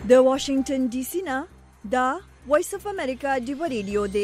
د واشنگټن ډي سي نه دا وایس اف امریکا ډیو ریډیو دی.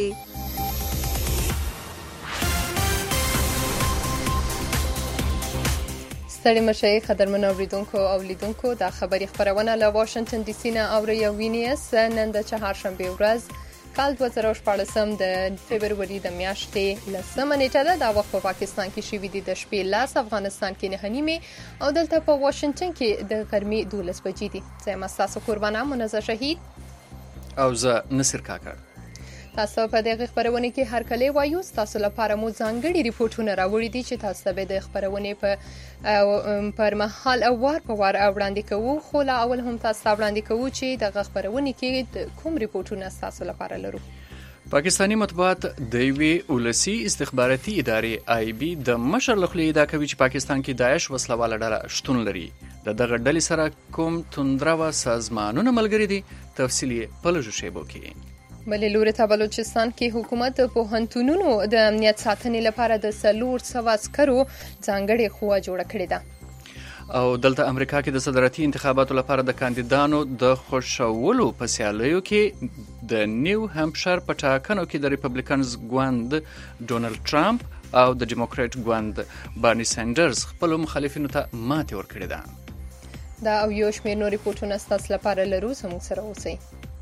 ستړي مشئ قدرمنو اوریدونکو او لیدونکو دا خبری خبرونه له واشنگټن ډي سي نه اوري او وینیس نن د چهارشنبه ورځ کال 2014 د فبرवरी د میاشتې لسمه نیټه ده. دا وخت په پاکستان کې شوې دي د شپې 10، افغانستان کې 9:30 او دلته په واشنگټن کې د غرمې 12 بجې دي. زه تاسو قربانه منزه شهید او زه نصر کاکړ. تاسو په دغه خبرونه کې هر کله وایو تاسو لپاره مو ځانګړي ریپورتونه راوړي دي چې تاسو به د خبرونه پر مهال او وار په وار وړاندې کوو. خو لا اول هم تاسو وړاندې کوو چې دغه خبرونه کې کوم ریپورتونه تاسو لپاره لرو. پاکستانی مطبوعات د یوې ولسی استخباراتي ادارې IB د مشر لخوا ادعا کوي چې پاکستان کې داعش وسلواله ډله شتون لري. دغه ډلې سره کوم توندروا سازمانونه ملګري دي، تفصیلی په لږو شیبو کې. بلې لوري ته بلوچستان کې حکومت په پوهنتونونو د امنیت ساتنې لپاره د 400 عسکرو ځانګړې قوه جوړه کړې ده. او دلته امریکا کې د صدارتي انتخاباتو لپاره د کاندیدانو د خوشولو په سیالیو کې د نیو همپشیر په ټاکنو کې د ریپبلیکنز ګوند ډونالد ټرامپ او د ډیموکرات ګوند بارني سینډرز خپل مخالفینو ته ماتې ورکړې ده. دا او یو شمېر نور ریپورتونه ستاسو لپاره لرو، زموږ سره اوسئ.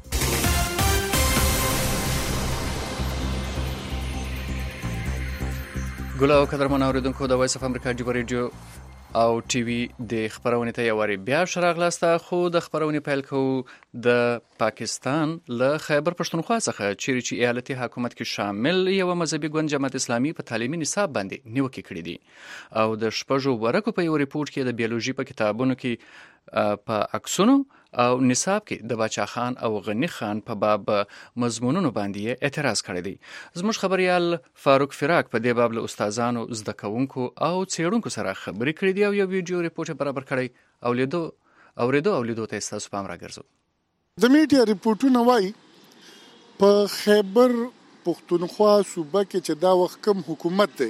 ګل او قدرمنو اوریدونکو د وایس اف امریکا ډیو ریډیو او ټي وي د خبرونه ته یو واری بیا شراغلاسته. خو د خبرونه پیل کوو د پاکستان له خیبر پښتونخوا څخه چې ایالتي حکومت کې شامل یو مذهبي ګوند جماعت اسلامي په تعلیمي نصاب باندې نیوکه کړې دي او د شپږو ورکو په یو ریپورت کې د بیولوژي په کتابونو کې په عکسونو او نصاب کې د باچا خان او غنی خان په باب مضمونونو باندې اعتراض کړی دی. زموږ خبريال فاروق فراق په دې باب له استادانو، زده کوونکو او څېړونکو سره خبرې کړې دي او یو ویډیو ریپورت برابر کړی او لیدو ته تاسو پام راګرځو. د میډیا ریپورتونه وایي په خیبر پښتونخوا صوبه کې چې دا وخت کم حکومت دی،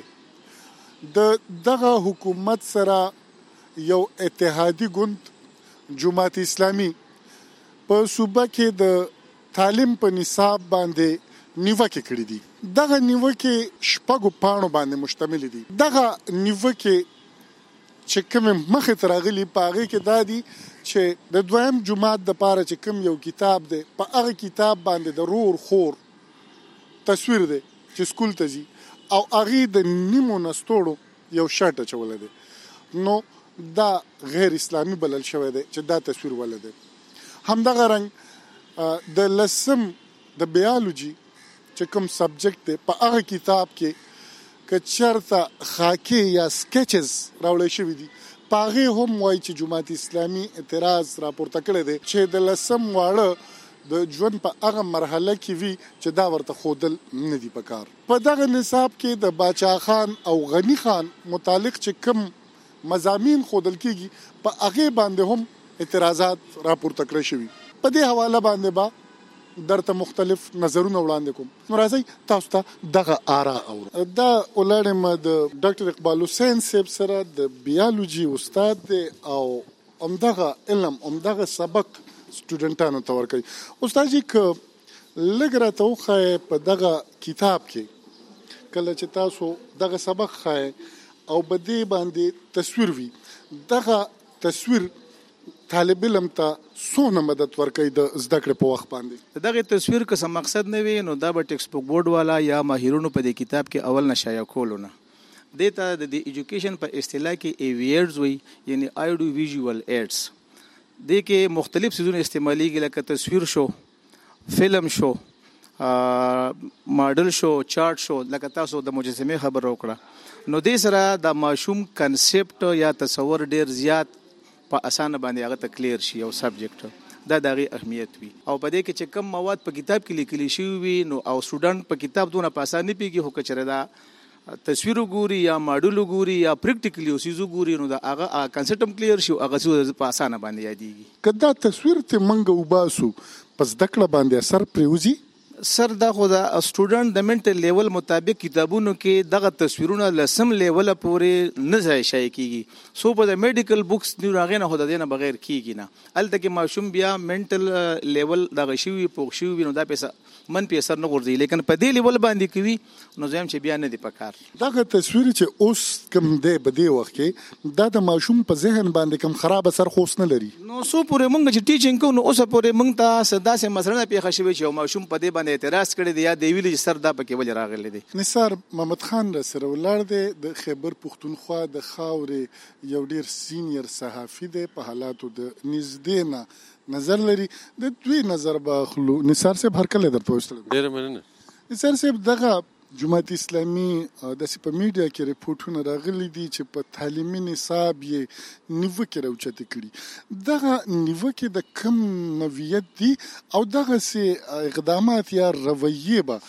دغه حکومت سره یو اتحادی ګوند جماعت اسلامي په صوبه کې د تعلیم په نصاب باندې نیوکه کړې دي. دغه نیوکه شپږو پاڼو باندې مشتمل دي. دغه نیوکه چې کوم مخه ترغلي پاغه کې دادي چې د دویم جماعت د پاره چې کوم یو کتاب دی، په هغه کتاب باندې د رور خور تصویر دی چې سکول ته ځي او هغه د نیمو نستوړو یو شرط چول دی. نو دا غیر اسلامی بلل شوی دی چې دا تصویر ولده. همدغه رنګ د لسم د بیولوژي چې کوم سبجیکټ دی په هغه کتاب کې کچرته خاکی یا سکیچز راوړل شوی دي. پاغه هم وایي چې جماعت اسلامي اعتراض راپورته کړی دی چې د لسم واړه د ژوند په هغه مرحله کې وی چې دا ورته خودل نه دی پکار. په دغه نصاب کې د باچا خان او غنی خان متعلق چې کوم مضامین خودل کېږي په هغه باندې هم اعتراضات راپورته کړی شوی. په دې حواله باندې با درته مختلف نظرونه وړاندې کوم. نو راځي تاسو ته دغه آرا اورو. دا ولړم د ډاکټر اقبال حسین صاحب سره د بیولوژي استاد دی او همدغه علم همدغه سبق سټوډنټانو ته ورکوي. استاد جی که لږ راته وښایې په دغه کتاب کې کله چې تاسو دغه سبق ښایې او بدی باندې تصویر وی، دغه تصویر طالب علم ته څونه مدد ورکوي د زده کړې په وخت باندې؟ دغه تصویر که څه مقصد نه وي نو دا به ټیکسټ بک بورډ والا یا ماهرونو په دې کتاب کې اول نشایع کولو نه دیتا د ایجوکیشن په اصطلاح کې ایویډز وي، یعنی آیډیو ویژوال ایډز. دې کې مختلف څیزونه استعمالیږي لکه تصویر شو، فلم شو، ماډل شو، چارت شو، لکه تاسو د مجسمه خبر وکړه. نو دې سره د ماشوم کنسپټ یا تصور ډیر زیات په اسانه باندې هغه ته کلیر شي او سبجیکټ دا دغه اهمیت وي. او په دې کې چې کم مواد په کتاب کې لیکل شي وي نو او سټوډنټ په کتاب دونه په اسانه پیږي هو کچره دا تصویر ګوري یا ماډل ګوري یا پریکټیکلی اوسېزو ګوري نو دا هغه کنسپټم کلیر شي هغه څه په اسانه باندې یادېږي. کدا تصویر ته منګه وباسو پس دکړه باندې اثر پریوزي سر دا خو دا سټوډنټ د منټل لیول مطابق کتابونو کې دغه تصویرونه لسم لیول پورې نه ځای شای کیږي سو په د میډیکل بوکس دی راغې نه خو د دینه بغیر کیږي نه الته کې ماشوم بیا منټل لیول دغه شوی پوښ شوی نو دا پیسه منفي اثر نه غورځي لیکن په دې لیول باندې کوي نو زم چې بیا نه دی پکار دغه تصویر چې اوس کوم دی په دې وخت کې دا د ماشوم په ذهن باندې کوم خراب اثر خوښ نه لري نو سو پورې مونږ چې ټیچینګ کوو نو اوس پورې مونږ ته صدا سه مسله پیښه شوی چې ماشوم په دې باندې اعتراض کړی دی یا دی ویل چې سر دا پکې ولې راغلی دی نثار محمد خان را سره ولاړ دی د خیبر پښتونخوا د خاورې یو ډیر سینیر صحافي دی په حالاتو د نږدې نه نظر لري د دوی نظر به خلو نثار صاحب هر کله درته وستل ډیر مننه نثار صاحب دغه جماعت اسلامي د سی په میډیا کې ریپورتونه راغلي دي چې په تعلیمي نصاب یې نیوکه راوچته کړي دغه نیوکه د کم نوعیت دي او دغه سي اقدامات یا رویه به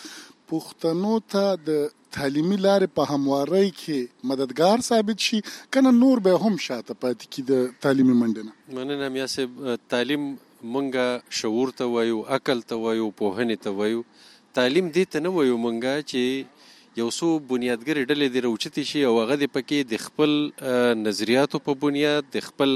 پښتنو ته د تعلیمي لارې په هموارۍ کې مددگار ثابت شي کنه نور به هم شاته پاتې کی د تعلیمي منډنه مننه میا صاحب تعلیم مونږه شعور ته وایو عقل ته وایو پوهنې ته وایو تعلیم دې ته نه وایو مونږه چې یو څو بنیادګر ډلې دی راوچتي شي او هغه د پکې د خپل نظریاتو په بنیاد د خپل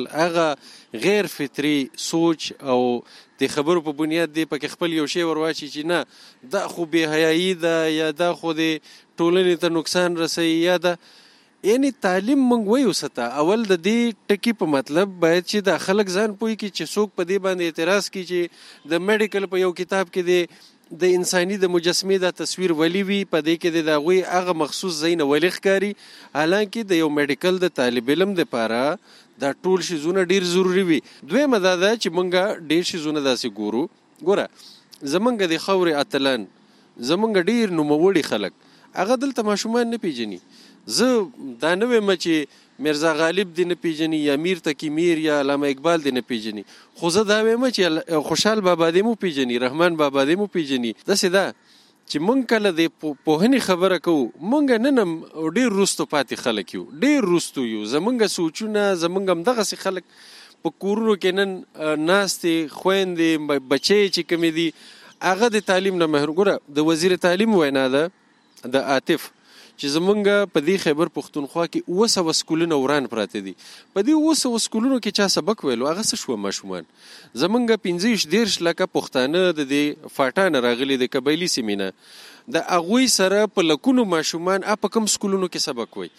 هغه غیر فطري سوچ او د خبرو په بنیاد دی پکې خپل یو شی ورواچي چې نه دا خو بے حیايي ده یا دا خو د ټولنې ته نقصان رسوي یا دا یعنی تعلیم مونږ وایو ستا اول د دې ټکی په مطلب باید چې د خلک ځان پوي کې چې څوک په دې باندې اعتراض کوي چې د میډیکل په یو کتاب کې د انساني د مجسمه د تصویر ولی وی په دې کې د غوي هغه مخصوص زین ولی ښکاری حالانکه د یو میډیکل د طالب علم د پاره دا ټول شی زونه ډیر ضروری وي دوی مداده چې مونږه ډیر شی زونه داسې ګوره زمونږ د خوري اتلان زمونږ ډیر نوموړي خلک هغه دلته ماشومان نه پیژني زه دا نه وایم چې مرزا غالب دی نه پیژني یا میر تقی میر یا علامه اقبال دی نه پیژني خو زه دا وایم چې خوشحال بابا دی مو پیژني رحمان بابا دی مو پیژني داسې دا چې مونږ کله د پوهنې خبره کوو مونږ نن ډیر روستو پاتې خلک یو ډیر روستو یو زمونږ سوچونه زمونږ هم دغسې خلک په کورونو کې نن ناستې خویندې بچی چې کومې دي هغه د تعلیم نه محروم ګوره د وزیر تعلیم وینا ده د عاطف چې زمونږ په دې خیبر پښتونخوا کې 200 سکولونه وران پراته دي په دې 200 سکولونو کې چا سبق ویلو هغه څه شو ماشومان زمونږ 15 لکه پښتانه د دې فاټان راغلي د قبایلی سیمینه د اغوی سره په لکونو ماشومان په کوم سکولونو کې سبق وای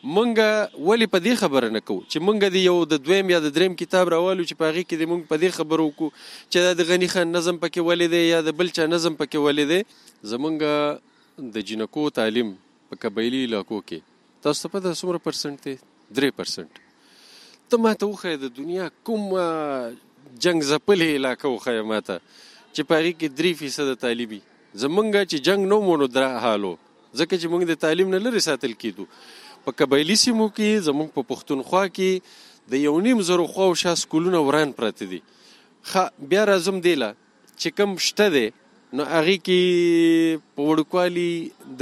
مونږ ولی په دې خبره نه کوو چې مونږ د یو د دویم یا د دریم کتاب راوالو چې پاغي کې د مونږ په دې خبرو کو چې د غنی خان نظم پکې ولې دی یا د بل چا نظم پکې ولې دی زمونږ د جنکو تعلیم په قبایلی علاقو کې تاسو په د څومره پرسنټ دی 3% ته ماته وخی د دنیا کوم جنگ زپلې علاقه وخی ماته چې پاغي کې 3% طالبي زمونږ چې جنگ نو مونږ در حالو ځکه چې مونږ د تعلیم نه لري ساتل کیدو په قبایلی سیمو کې زمونږ په پښتونخوا کې د 1.5 خو شا سکولونه وران پراته دي بیا راځم دیله چې کم شته دی نو هغه کې په وړوکوالي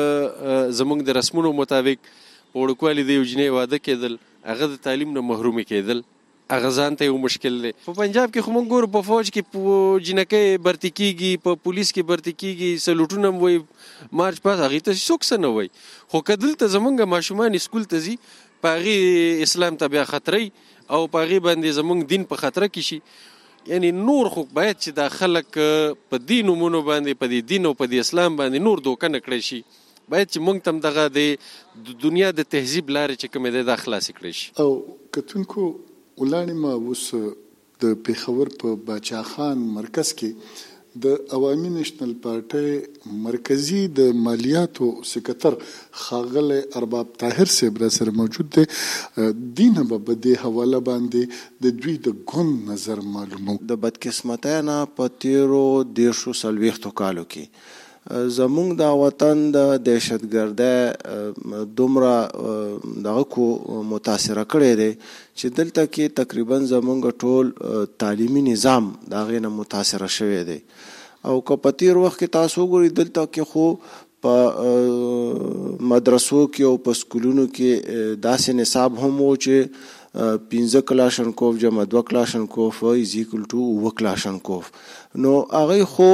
د زمونږ د رسمونو مطابق په وړوکوالي د یو جنې واده کېدل هغه د تعلیم نه محروم کېدل هغه ځان ته یو مشکل دی په پنجاب کې خو موږ ګورو په فوج کې په جنکۍ برتی کېږي په پولیس کې برتی کېږي سلوټونه هم وایي مارچ پاس هغې ته څوک څه نه وایي خو که دلته زمونږ ماشومان اسکول ته ځي په هغې اسلام ته بیا خطرئ او په هغې باندې زمونږ دین په خطره کې شي یعنی نور خو باید چې دا خلک په دې نومونو باندې په دې دین او په دې اسلام باندې نور دوکه نه کړی شي باید چې موږ تم دغه د دنیا د تهذیب لارې چې کومې دی دا خلاصې کړی شي او کتونکو ولاړې ما اوس د پېښور په باچا خان مرکز کې د عوامي نېشنل پارټۍ مرکزی د مالیاتو سکرټر ښاغلی ارباب طاهر صاحب را سره موجود دی دینه به په دې حواله باندې د دوی د ګوند نظر معلومو د بدقسمتۍ نه په تیرو 40 کالو کې زمونږ د وطن د دهشتګردۍ دومره دغه کو متاثره کړی دی چې دلته کې تقریبا زمونږ ټول تعلیمي نظام د هغې نه متاثره شوی دی او که په تیر وخت کې تاسو وګورئ دلته کې خو په مدرسو کې او په سکولونو کې داسې نصاب هم و چې 15 کلاشنکوف جمع 2 کلاشنکوف ایزیکل ټو 9 کلاشنکوف. نو هغه خو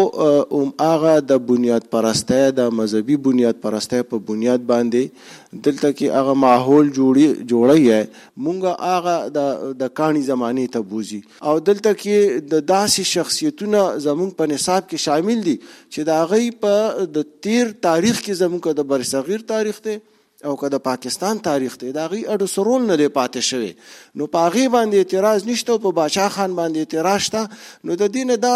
هغه د بنیاد پرسته د مذهبي بنیاد پرسته په بنیاد باندې دلته کې هغه ماحول جوړی مونږه هغه د کانی زمانه ته بوزي او دلته کې د داسې شخصیتونه زمونږ په نصاب کې شامل دي چې د هغه په د تیر تاریخ کې زمونږ د برصغیر تاریخ ته او که د پاکستان تاریخ ته د هغې اډو سرول نه دی پاتې شوی. نو په هغې باندې اعتراض نشته او په باچا خان باندې اعتراض شته. نو د دې نه دا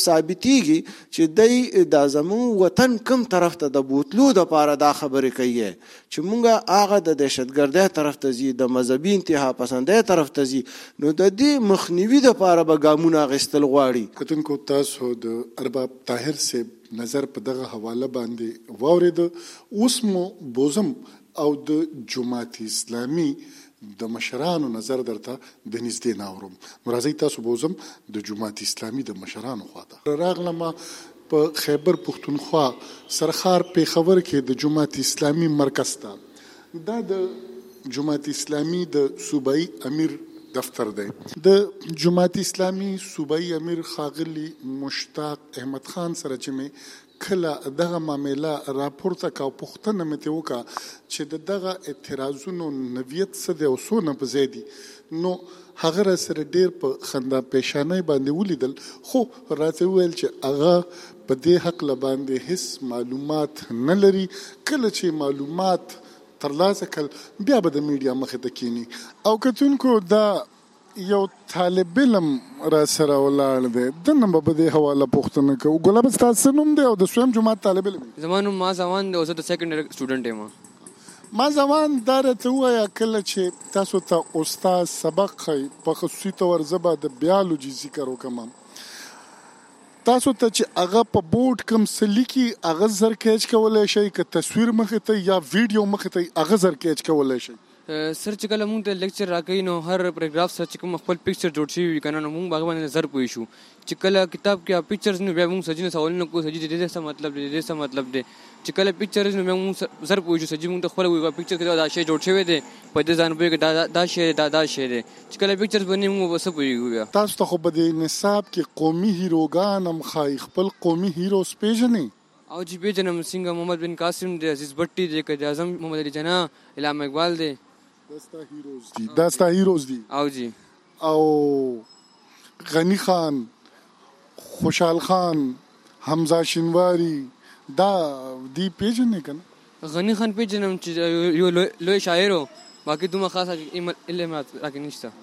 ثابتېږي چې دی دا زموږ وطن کوم طرف ته د بوتلو دپاره دا خبرې کوي چې مونږ هغه د دهشتګردۍ طرف ته ځي د مذهبي انتها پسندۍ طرف ته ځي. نو د دې مخنیوي دپاره به ګامونه اخیستل غواړي. کتونکو تاسو د ارباب طاهر صاحب نظر په دغه حواله باندې واورېد. اوس مو بوزم او د جماعت اسلامي د مشرانو نظر درته د نږدې نه اورم. نو راځئ تاسو بوزم د جماعت اسلامي د مشرانو خواته راغلم. په خیبر پښتونخوا سرخار پیښور کې د جماعت اسلامي مرکز ته دا د جماعت اسلامي د صوبایي امیر دفتر دی. د جماعت اسلامي صوبایي امیر ښاغلي مشتاق احمد خان سره چې مې کله دغه معامله راپورته کا پوښتنه مې ترې وکړه چې دغه اعتراضونو نوعیت څه دی او څونه په ځای دي. نو هغه راسره ډېر په خندا پیشانۍ باندې ولیدل خو راته وویل چې هغه په دې هکله باندې هیڅ معلومات نه لري. کله چې معلومات ترلاسه کړل بیا به د میډیا مخې ته کینی. او کتونکو دا یو طالب علم را سره ولاړ دی د نن په دې حواله پوښتنه کوو. ګلاب ستاسو نوم دی او د سویم جماعت طالب علم؟ زما نوم ما زمان دی او زه د سیکنډري سټوډنټ یم. ما زمان دا راته ووایه کله چې تاسو ته استاد سبق ښیي په خصوصي طور زه به د بیالوجي ذکر وکړم تاسو ته چې هغه په بورډ کوم څه لیکي هغه زر کیچ کولی شئ که تصویر مخې ته یا ویډیو مخې ته هغه زر کیچ کولی شئ. سر چې کله مونږ ته لیکچر راکوي نو هر پیراګراف سره چې کوم خپل پکچر جوړ شوي وي که نه نو مونږ هغه باندې زر پوه شو. چې کله کتاب کې پکچرز نو بیا مونږ سجي نه سوالونه کوو سجي د دې څه مطلب دی د دې څه مطلب دی. چې کله پکچرز نو بیا مونږ زر پوه شو سجي مونږ ته خپله وایي پکچر کې دا شی جوړ شوی دی په دې ځان پوهېږي دا شی دی دا شی دی. چې کله پکچرز باندې مونږ به څه پوهېږو. بیا تاسو ته خو به د نصاب کې قومي هیروګان هم ښایي خپل قومي هیروز پېژنئ؟ او جی پېژنم څنګه محمد بن قاسم دی عزیز بټي دی قائد اعظم محمد علي جناح علامه اقبال دی. دا ستا هیروز دي؟ او جی. او غنی خان خوشحال خان حمزه شینواری دا دی پیژنې که نه؟ غنی خان پیژنم چې یو لوی شاعر و باقي دومره خاص علم راکې نشته.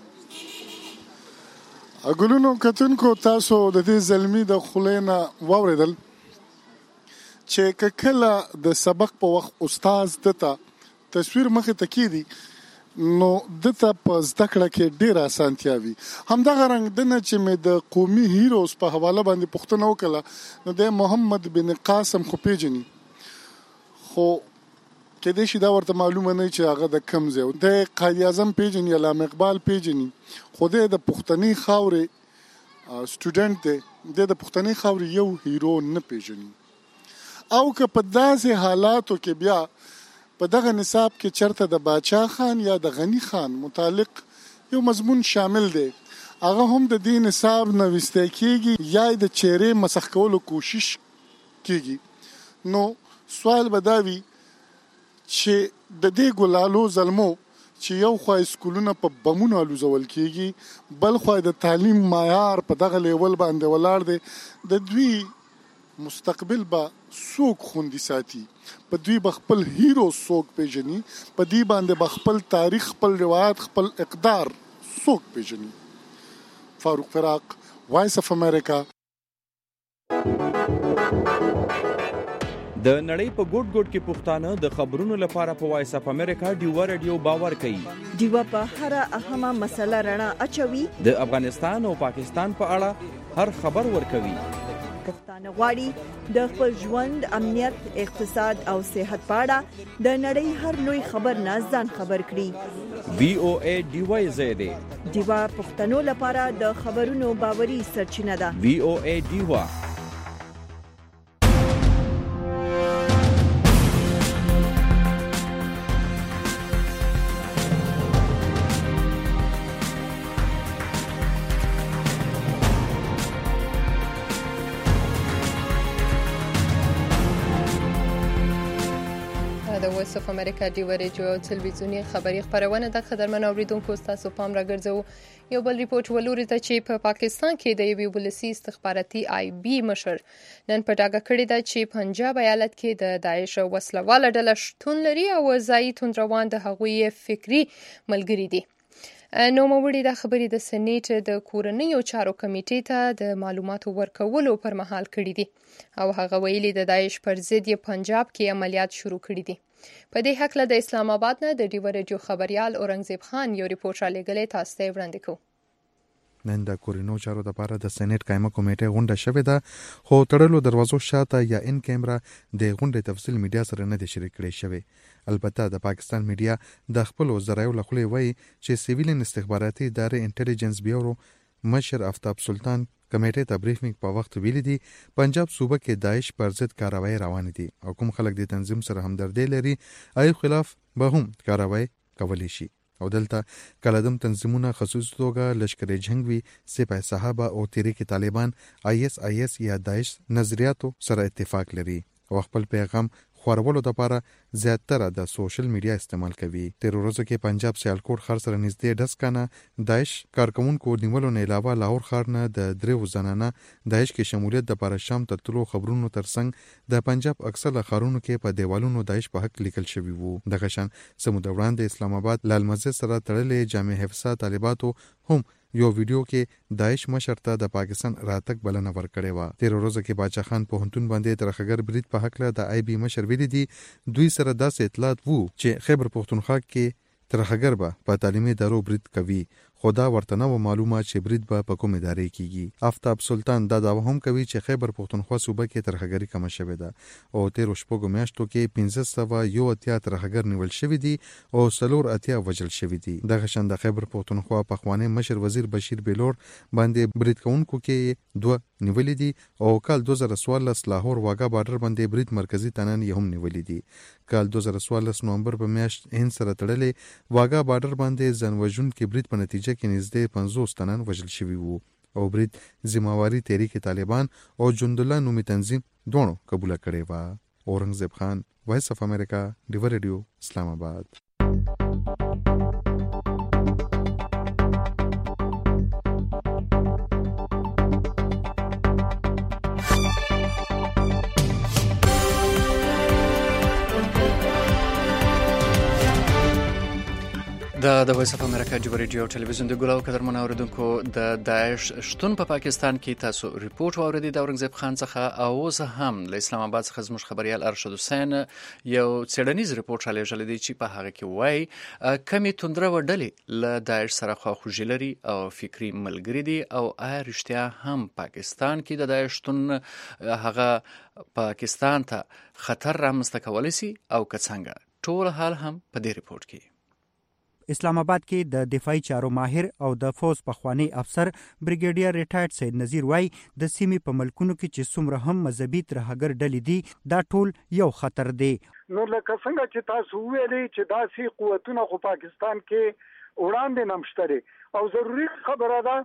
ګلونو کتونکو تاسو د دې زلمي د خولې نه واورېدل چې که کله د سبق په وخت استاد دته تصویر مخې ته کیدي نو دته په زده کړه کې ډېره اسانتیا وي. همدغه رنګ دنه چې مې د قومي هیروز په حواله باندې پوښتنه وکړه نو د محمد بن قاسم خو پیژني خو کېدای شي دا ورته معلومه نه چې هغه د کوم ځای د قائد اعظم پیژني علامه اقبال پیژني خو د پښتني خاورې سټوډنټ دی د پښتني خاورې یو هیرو نه پیژني. او که په داسې حالاتو کې بیا په دغه نصاب کې چرته د باچا خان یا د غنی خان متعلق یو مضمون شامل دی هغه هم د دې نصاب نه ویستی کېږي یا د چهرې مسخ کولو کوشش کېږي. نو سوال به دا وي چې د دې ګلالو ظلمو چې یو خوا سکولونه په بمونو الوزول کېږي بل خوا د تعلیم معیار په دغه لیول باندې ولاړ دی د دوی مستقبل به څوک خوندي ساتي په دوی به خپل هیرو څوک پیژني په دوی باندې به خپل تاریخ خپل روایت خپل اقدار څوک پیژني. فاروق فراق وایس اف امریکا. د نړۍ په ګوټ ګوټ کې پښتانه د خبرونو لپاره په وایس اف امریکا ډیوا رادیو باور کوي. ډیوا په هر اهمه مسله رڼا اچوي. د افغانستان او پاکستان په اړه هر خبر ورکوي. پښتانه غواړي د خپل ژوند امنیت اقتصاد او صحت په اړه د نړۍ هر لوی خبر نه ځان خبر کړي. VOA ډیوا زیاده ډیوا پښتنو لپاره د خبرونو باوري سرچینه ده. VOA ډیوا. وایس اف امریکا دی ورجو تلویزیونی خبری خبرونه د قدرمن اوریدونکو تاسو پام راګرځو یو بل ریپورت ولوري ته چې په پاکستان کې د یوې ولسی استخباراتي آی بی مشر نن په ډاګه کړی ده چې پنجاب ایالت کې د داعش وسلواله ډله شتون لري او ځایي توندروان د هغوی فکری ملګری دي. نو موړي د خبرې د سېنیټ د کورنیو چارو کمیټې ته د معلوماتو ورکولو پر مهال کړی دي او هغه ویلي د داعش پر ضد پنجاب کې عملیات شروع کړي دي. په دې حق له د اسلام آباد نه د ډیو رادیو خبريال اورنګزیب خان یو ریپورت را لګلې تاسو ته وړاندې کوم. نن د کورینو چارو لپاره د سېنیټ قائمه کمیټه غونډه شوې ده خو تړلو دروازو شاته یا ان کیمرا د غونډې تفصیل میډیا سره نه دی شریک کړی شوی. البته د پاکستان میډیا د خپل ذرایعو له خولې وایي چې سیویلین استخباراتي ادارې انټيليجنس بیورو مشر آفتاب سلطان کمیټې ته بریفینګ په وخت ویلي دي پنجاب صوبه کې داعش پر ضد کاروایی روان دي او کوم خلک د تنظیم سره همدردي لري ایو خلاف به هم کاروایی کولی شي او دلته کلدم تنظیمونه خصوصي توګه لشکري جنگ وی سپاه صحابه او تحریک طالبان ISIS یا داعش نظریاتو سره اتفاق لري او خپل پیغام خورولو لپاره زیاتره د سوشل میډیا استعمال کوي. تیر ورځو کې پنجاب سیالکوټ ښار سره نږدې ډسکنه داعش کارکونکو نیولو نه علاوه لاهور ښار نه د دریو زنانه داعش کې شمولیت د لپاره شام ته تلو خبرونو ترڅنګ د پنجاب اکثره ښارونو کې په دیوالونو داعش په حق لیکل شوی وو. دغه شان سمود وړاندې اسلام آباد لال مسجد سره تړلې جامع حفصه طالباتو هم یو ویډیو کې داعش مشر ته د پاکستان راتګ بلنه ورکړې و. تیر ورځ کې باچا خان په هنتون باندې ترخګر برید په حق له د آی بی مشر ویلي دي دوی سره داسې اطلاعات وو چې خیبر پختونخوا کې ترخګر به په تعلیمي ادارو برید کوي خدا ورته نو معلومه چې برید به په کوم ادارې کیږي. آفتاب سلطان دا داوا هم کوي چې خیبر پختونخوا صوبه کې ترخګری کم شوې ده او تیر شپږو میاشتو کې 1501 ترخګر نیول شوې دي او 480 وجل شوې دي. دغه شان د خیبر پختونخوا په خوانې مشر وزیر بشیر بیلور باندې برید کوونکو کې 2 نیولې دي او کال 2014 لاهور واګا بارډر باندې برید مرکزی تنن یې هم نیولې دي. کال 2014 نومبر په میاشت هند سره تړلې واګا بارډر باندې ځنوژن کې برید په نتیجه کې نږدې 50 تنن وژل شوي وو او برید ذمہواری تحریک طالبان او جند الله نومي تنظیم دوه قبول کړي و. اورنګزیب خان وایس اف امریکا ډیو رادیو اسلام آباد. د وایس اف امریکا ډیو رادیو ټلویزیون د ګلاو قدرمن اوریدونکو د داعش شتون په پاکستان کې تاسو ریپورت واوریدئ د اورنګزیب خان څخه او زه هم له اسلام آباد څخه زموږ خبريال ارشد حسین یو څېړنیز ریپورت را لېږلی دی چې په هغه کې وایي کمی توندره وډلې له داعش سره خواخوږي لري او فکری ملګری دي او آیا رښتیا هم پاکستان کې د داعش شتون هغه پاکستان ته خطر رامنځته کولی شي او که څنګه ټول حال هم په دې ریپورت کې. اسلام آباد کې د دفاعي چارو ماهر او د فوز پخوانی افسر بریګیډیر ریټایرډ سید نذیر وای د سیمې په ملکونو کې چې څومره هم مذهبي ترهګر ډلې دي دا ټول یو خطر دی. نو لکه څنګه چې تاسو ویلي چې داسې قوتونه خو پاکستان کې وړاندې نمشته او ضروری خبره ده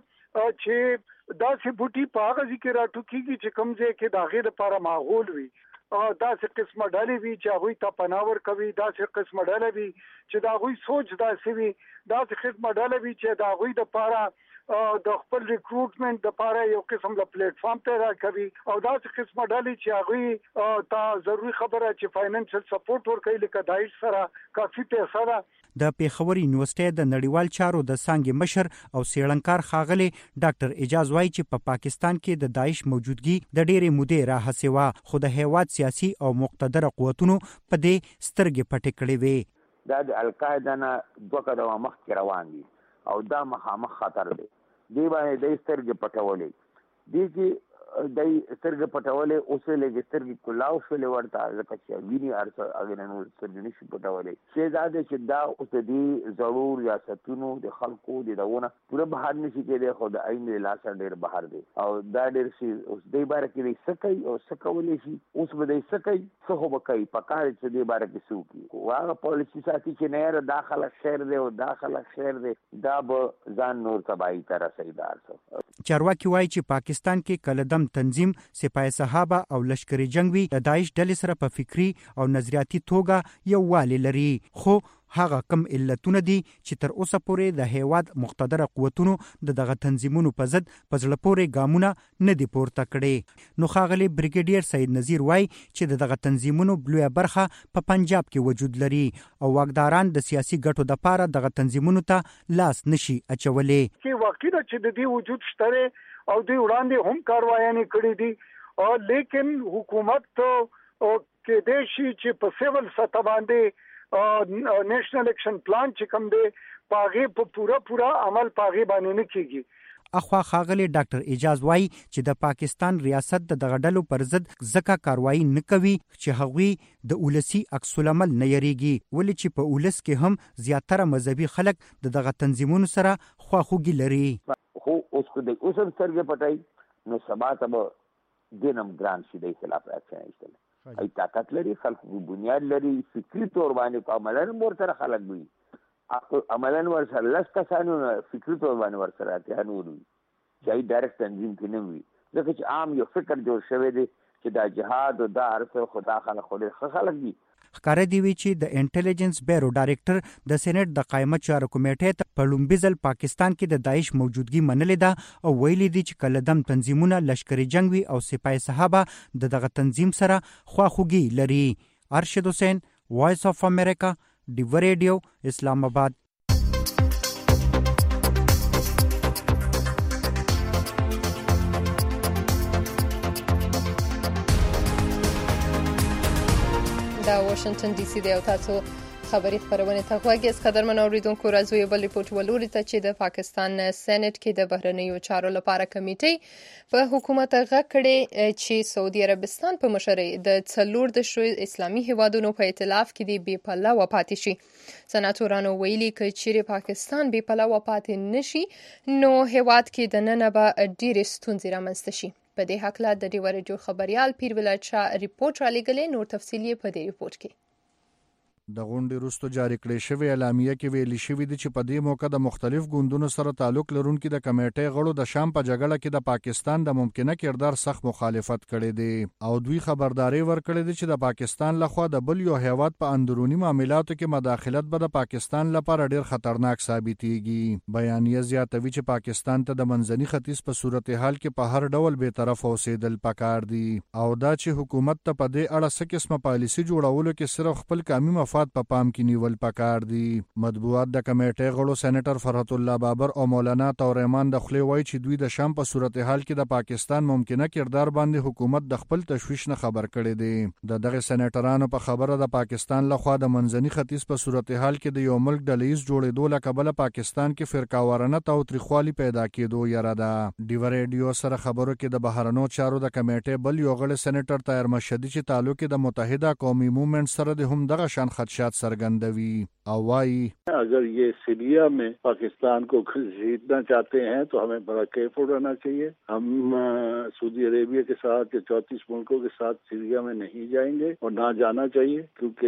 چې داسې بوټي په هغه ځکه راټوکیږي چې کوم ځای کې د هغې لپاره ماحول وي داسې قسمه ډلې وي چې هغوی ته پناه ورکوي داسې قسمه ډله وي چې د هغوی سوچ داسې وي داسې قسمه ډله وي چې د هغوی دپاره د خپل ریکروټمنټ دپاره یو قسم د پلیټ فارم پیدا کوي او داسې قسمه ډلې چې هغوی ته ضروري خبره چې فاینانشل سپورټ ورکوي لکه داعش سره کافي پیسه ده. د پیښور یونیورسيټي د نړیوال چارو د څانګې مشر او څېړنکار ښاغلی ډاکټر اعجاز وایي چې په پاکستان کې د داعش موجودګي د ډېرې مودې راهیسې وه خو د هیواد سیاسي او مقتدره قوتونو په دې سترګې پټې کړې وې. دا د القاعده نه 2 قدمه مخکې روان دي او دا مخامخ خطر دی. دی باندې د سترګې پټولې دي چې د سترګې پټولې اوس لږ سترګې کلاو شولې ورته ځکه چې ویني هغه نو سترګې نشي پټولې چې دا د چې دا اوس د ضرور ریاستونو د خلکو د دونه پوره بهر نشي کېدای خو د عین لاس ډېر بهر دی او دا ډېر شي اوس د بار کې سکي او سکولې شي اوس به د سکي څه هو بکای پکاره چې د بار کې سوکي واغه پالیسي ساتي چې نه داخله شهر دی او داخله شهر دی دا به ځان نور تباہی تر رسیدار. چارواکي وایي چې پاکستان کې کله دم دم تنظیم سپاه صحابه او لشکري جنگ وي د داعش ډلې سره په فکری او نظریاتي توګه یووالی لري، خو هغه کم علتونه دي چې تر اوسه پورې د هیواد مقتدره قوتونو دغه تنظیمونو په ضد په زړه پورې ګامونه نه دي پورته کړي. نو ښاغلي بریګیډیر سید نذیر وایي چې دغه تنظیمونو لویه برخه په پنجاب کې وجود لري او واکداران د سیاسي ګټو دپاره دغه تنظیمونو ته لاس نشي اچولی. کې واقعي ده چې د دې وجود شته او دوی وړاندې هم کاروایانې کړې دي، لیکن حکومت کېدای شي چې په سیول سطح باندې نیشنل اکشن پلان چې کوم دی پاغه په پورا عمل پاغه باندې نه کیږي. اخوا ښاغلي ډاکټر اعجاز وایي چې د پاکستان ریاست دغه ډلو پر ضد ځکه کاروایی نه کوي چې هغوی د ولسی عکس العمل نه یریږي، ولې چې په ولس کې هم زیاتره مذهبي خلک دغه تنظیمونو سره خواخوږي لري. خو اوس کو د اوسم سرګه پټای نو سبا ته دینم ګران شي د خلاف اکشن ایستل ای طاقت لري، خلکو بنیاد لري، فکری تور باندې عملاً ور سره خلک وي، عملاً ور سره لس کسانو فکری تور باندې ور سره ته نور وي چې ډایرکټ تنظیم کې نه وي، ځکه چې عام یو فکر جوړ شوی دی چې دا جهاد او دا عرفه خدا خلک دي. ښکاره دی وی چې د انټيليجنس بیورو ډایریکټر د سېنات د قائمه چارو کمیټې ته په لومبي ځل پاکستان کې د داعش موجودګي منلې ده او ویلي دي چې کله دم تنظیمونه لشکري جنگ وي او سپاه صحابه دغه تنظیم سره خواخوږي لري. ارشد حسین، وایس اف امریکا، ډیو ریډیو، اسلام آباد. دا واشنگټن ډي سي دی او تاسو خبري خبرونه ته غوږی اس قدرمن اوریدونکو راځو یو بل ریپورت ولوري ته چې د پاکستان سېنات کې د بهرنیو چارو لپاره کمیټې په حکومت غږ کړي چې سعودي عربستان په مشرۍ د څلور د اسلامي هیوادونو په ائتلاف کې دی بې پلوه پاتې شي. سناتورانو ویلي چې چیرې پاکستان بې پلوه پاتې نشي نو هیواد کې د نن به ډېرې ستونزې رامنځته شي. په دې حق لا د ډیو ریډیو خبريال پیر ولایت شاه ریپورت را لګلې، نور تفصیل یې په دې ریپورت کې. د غونډې وروسته جاری کړې شوې اعلامیه کې ویلي شوي دي چې په دې موقع د مختلف ګوندونو سره تعلق لرونکي د کمیټې غړو د شام په جګړه کې د پاکستان د ممکنه کردار سخت مخالفت کړی دی او دوی خبرداري ورکړې ده چې د پاکستان لخوا د بل یو هیواد په اندروني معاملاتو کې مداخلت به د پاکستان لپاره ډیر خطرناک ثابتېږي. بیانیه زیاتوي چې پاکستان ته د منځني ختیځ په صورتحال کې په هر ډول به طرف اوسېدل پکار دي او دا چې حکومت ته په دې اړه څه قسمه پالیسي جوړولو کې صرف خپل قومي مفاد په پام کې نیول پکار دي. مطبوعات د کمیټې غړو سېنیټر فرحت الله بابر او مولانا طورمان د خلی وای چې دوی د شام په صورتحال کې د پاکستان ممکنه کردار باندې حکومت د خپل تشویش نه خبر کړي دي. دغه سېنیټرانو په خبره د پاکستان لخوا د منځني ختیځ په صورتحال کې د یو ملک د لیز جوړېدو لکبل پاکستان کې فرقاوارنه او تریخوالي پیدا کېدو یره ده. ډیو ریډیو سره خبرو کې د بهرنیو چارو د کمیټې بل یو غړي سېنیټر طاهر مشهدي چې تعلق د متحده قومي موومېنټ سره د هم دغه شان خدشات सरगंदवी अवाई अगर ये सीरिया में पाकिस्तान को जीतना चाहते हैं तो हमें बड़ा केयरफुल रहना चाहिए. हम सऊदी अरेबिया के साथ या 34 मुल्कों के साथ सीरिया में नहीं जाएंगे और ना जाना चाहिए क्योंकि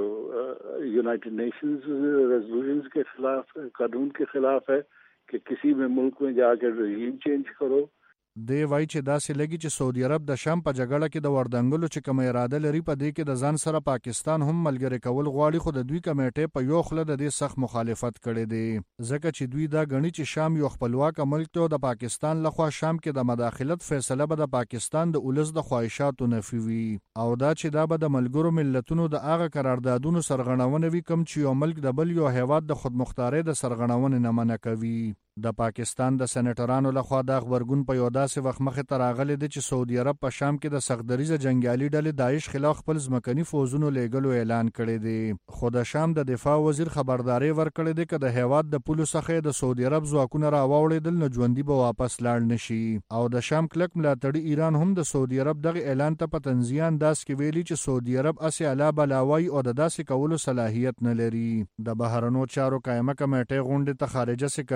यूनाइटेड नेशंस रेजोल्यूशंस के खिलाफ कानून के खिलाफ है कि किसी भी मुल्क में जाकर रजीम चेंज करो. دی وای چې داسې لګي چې سعودي عرب د شام په جګړه کې د وردنګلو چې کوم اراده لري په دې کې د ځان سره پاکستان هم ملګری کول غواړي، خو د دوی کمیټې په یو خله د دې سخت مخالفت کړي دي ځکه چې دوی دا غني چې شام یو خپلواک ملک ته د پاکستان لخوا شام کې د مداخلت فیصله به د پاکستان د اولس د خواهشاتو نفي وي او دا چې دا به د ملګرو ملتونو د هغه قراردادونو سرغړونه وي کوم چې یو ملک د بل یو هیواد د خودمختارۍ د سرغړونې نه منع کوي. د پاکستان د سېنیټرانو لخوا د خبرګون په یو داسې وخت مخې ته راغلی دی چې سعودي عرب په شام کې د سختدریزه جنگیالي ډلې داعش خلاف خپل ځمکني فوزونو لیږلو اعلان کړی دی. خو د شام د دفاع وزیر خبرداري ورکړې ده چې د هیواد د پولو څخه د سعودي عرب ځواکونه راوړېدل نه ژوندي به واپس لاړ نشي او د شام کلک ملاتړي ایران هم د سعودي عرب دغه اعلان ته په تنزیه انداز کې ویلي چې سعودي عرب اسې اعلی بلاوي او د داسې کولو صلاحیت نه لري. د بهرنیو چارو قائمه کمیټې غونډې ته خارجه سکرټر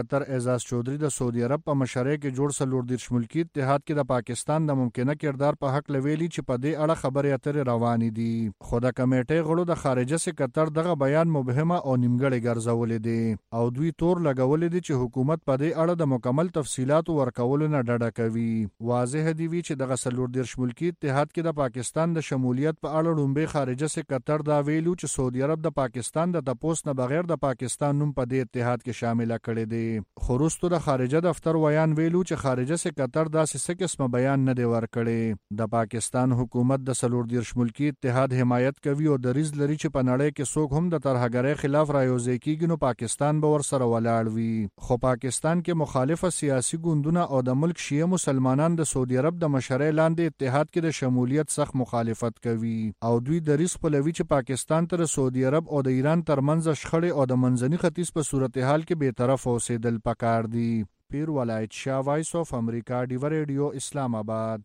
اعزاز چودھری د سعودي عرب په مشرۍ کې جوړ 34 ملکی اتحاد کې د پاکستان د ممکنه کردار په حق لویلی چې په دې اړه خبرې اترې روانې دي. خو د کمیټې غړو د خارجه سکرټر دغه بیان مبهمه او نیمګړی ګرځولې دي او دوی تور لګولې دي چې حکومت په دې اړه د مکمل تفصيلات ورکولو نه ډډه کوي. واضح دی وی چې دغه 34 ملکی اتحاد کې د پاکستان د شمولیت په اړه لومبي خارجه سکرټر دا ویلو چې سعودي عرب د پاکستان د تپوس نه بغیر د پاکستان نوم په دې اتحاد کې شامل کړي دي. خو وروسته د خارجه دفتر ویان ویلو چې خارجه سکرټر داسې څه قسمه بیان نه دی ورکړی. د پاکستان حکومت د 34 ملکی اتحاد حمایت کوي او دریځ لري چې په نړۍ کې څوک هم د ترهګرۍ خلاف رايوځي کیږي نو پاکستان به ورسره ولاړ وي. خو پاکستان کې مخالفه سیاسي ګوندونه او د ملک شیعه مسلمانان د سعودي عرب د مشرۍ لاندې اتحاد کې د شمولیت سخت مخالفت کوي او دوی دریځ خپلوي چې پاکستان تر سعودي عرب او د ایران ترمنځ شخړې او د منځني ختیځ په صورتحال کې به طرف اوسېدل پکار دي. پیر ولایت شاه، وایس اف امریکا، ډیو ریډیو، اسلام آباد.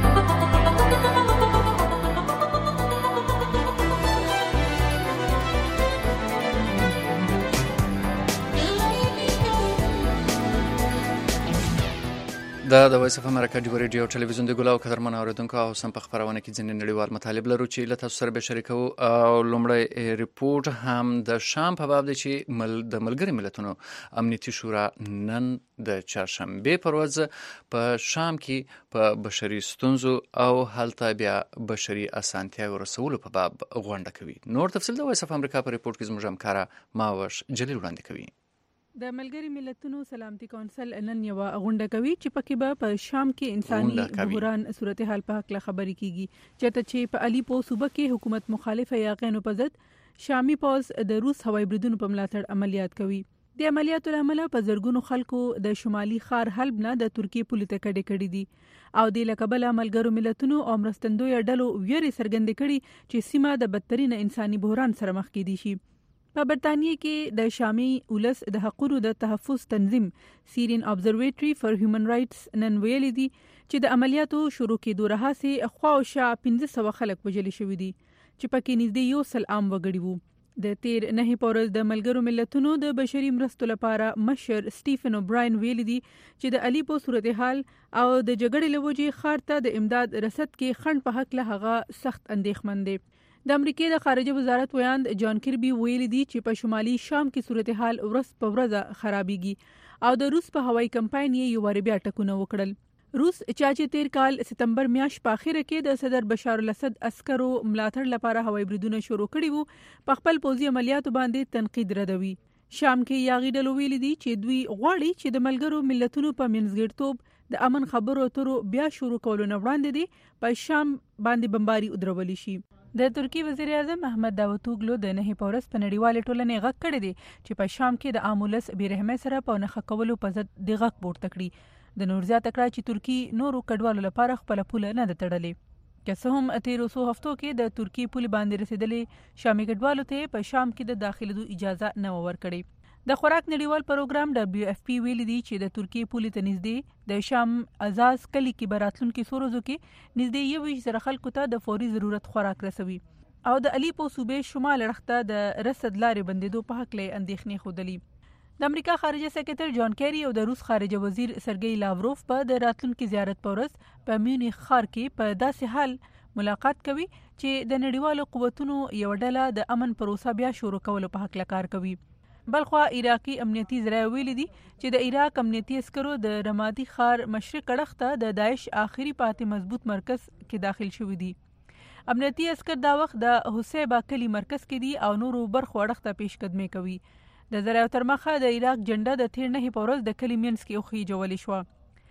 د وایس اف امریکا ډیو ریډیو ټلویزیون د ګلاو قدرمن اوریدونکو او سم په خبرونه کې ځینې نړیوال مطالب لرو چې له تاسو سره به شریکو. او لومړی ریپورت هم د شام په باب دی چې د ملګری ملتونو امنیتي شورا نن د چهارشنبه پر ورځ په شام کې په بشري ستونزو او هلته بیا بشري اسانتیاو رسولو په باب غونډه کوي. نور تفصیل د وایس اف امریکا په ریپورت کې زموږ همکاره ماوش جلیل وړاندې کوي. د ملګری ملتونو سلامتي کونسل نن یو غونډه کوي چې پکې به په شام کې انساني بحران صورتحال په حق خبرې کیږي چې په الیپو صوبه کې حکومت مخالفه یاغینو په ضد شامي پوز د روس هوایي بریدونو په ملاتړ عملیات کوي. د عملیاتو لامل په زرګونو خلکو د شمالي ښار حلب نه د ترکیې پولې ته کډې دي او د لکبله ملګرو ملتونو او مرستندوی ډلو ویری څرګندې کړي چې سیمه د بدترین انساني بحران سره مخ کېدی شي. په برتانیې کې د شامي ولس د حقوقو د تحفظ تنظیم سیرین ابزرویټری فار هیومن رائټس نن ویلي دي چې د عملیاتو شروع کېدو راهیسې خواوشا 1500 خلک وژل شوي دي چې پکې نږدې 100 عام وګړي وو. د تیر نه پورز د ملګرو ملتونو د بشري مرستو لپاره مشر سټیفن اوبراین ویلي دي چې د الیپو صورتحال او د جګړې لوجې ښار ته د امداد رسد کې خنډ په حق له هغه سخت اندېښمن دي. د امریکای د خارجه وزارت ویاند جان کربي ویلي دي چې په شمالي شام کې صورتحال ورځ په ورځ خرابېږي او د روس په هوایي کمپاین یې یو ور بیا ټکونه وکړل. روس چې تیر کال سپتمبر میاشت په اخر کې د صدر بشار الاسد عسکرو ملاتړ لپاره هوایي بریدونه شروع کړي وو په خپل پوځي عملیاتو باندې تنقید ردوي. شام کې یاغي ډلو ویلي دي چې دوی غواړي چې د ملګرو ملتونو په منځګړیتوب د امن خبرو اترو بیا شروع کولو نه وړاندې دي په شام باندې بمباري ودرول شي. د ترکی وزیر اعظم احمد داوطوغلو د نه پورس په نړیواله ټولنې غږ کړی دی چې په شام کې د عامولس بیرحمۍ سره په نخښه کولو په ضد د غږ پورته کړي. د نور زیاته کړه چې ترکی نورو کډوالو لپاره خپل پوله نه تړلې. که څه هم تیرو څو هفتو کې د ترکی پولې باندې رسیدلې شامي کډوالو ته په شام کې د داخليدو اجازه نه ورکړي. د خوراک نړیوال پروګرام WFP ویلي دی چې د ترکیې پولې ته نږدې د شام ازاز کلی کې براتلونکو سورزو کې نږدې 1,000 خلکو ته د فوري ضرورت خوراک رسوي او د الیپو صوبې شمال اړخته د رسد لارې بندیدو په حق له اندېښنې خوده. د امریکا خارجه سکرټر جان کیری او د روس خارجه وزیر سرګی لاوروف په د راتلونکو زیارت پورس په میونخ ښار کې په داسې حال ملاقات کوي چې د نړیوالو قوتونو یو ډله د امن پروسه بیا شروع کولو په حق کار کوي. بلخوا عراقي امنیتي ذرایع ویلي دي چې د عراق امنیتي عسکرو د رمادي ښار مشرق اړخ ته د داعش آخري پاتې مضبوط مرکز کې داخل شوي دي. امنیتي عسکر دا وخت د حسیبه کلی مرکز کې دي او نورو برخو اړخ ته پیشقدمي کوي. د ذرایعو تر مخه د عراق جنډه د تیر نه پورز د کلی مینس کې اوخی جوړې شو.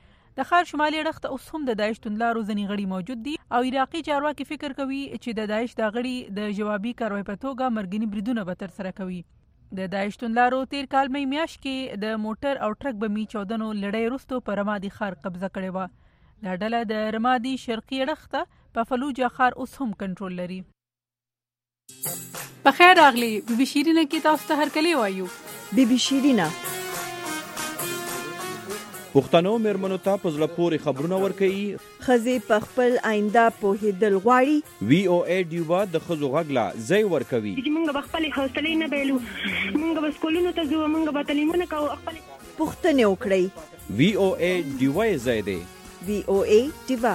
د ښار شمالي اړخ ته اوس هم د داعش توندلارو ځنی غړي موجود دي او عراقي چارواکي فکر کوي چې د داعش د غړي د جوابي کاروي په توګه مرګني بریدونه به تر سره کوي. د داعش توندلارو تیر کال مې میاشت کې د موټر او ټرک بمي چودنو لړۍ وروسته په رمادي ښار قبضه کړې و. دا ډله د رمادي شرقي اړخ ته په فلوجه ښار اوس هم کنټرول لري. په خیر راغلی بي بي شیرینه کې تاسو ته هرکلی وایو. بي بي شیرینه پښتنو مېرمنو ته په زړه پورې خبرونه ورکوي. ښځې په خپل آینده پوهېدل غواړي. VOA ډیوبا د ښځو غږ لا ځای ورکوي. چې موږ به خپلې حوصلې نه بایلو، موږ به سکولونو ته ځو، موږ به تعلیمونه کوو. پوښتنې وکړئ. VOA ډیوای ځای دی. VOA ډیوا.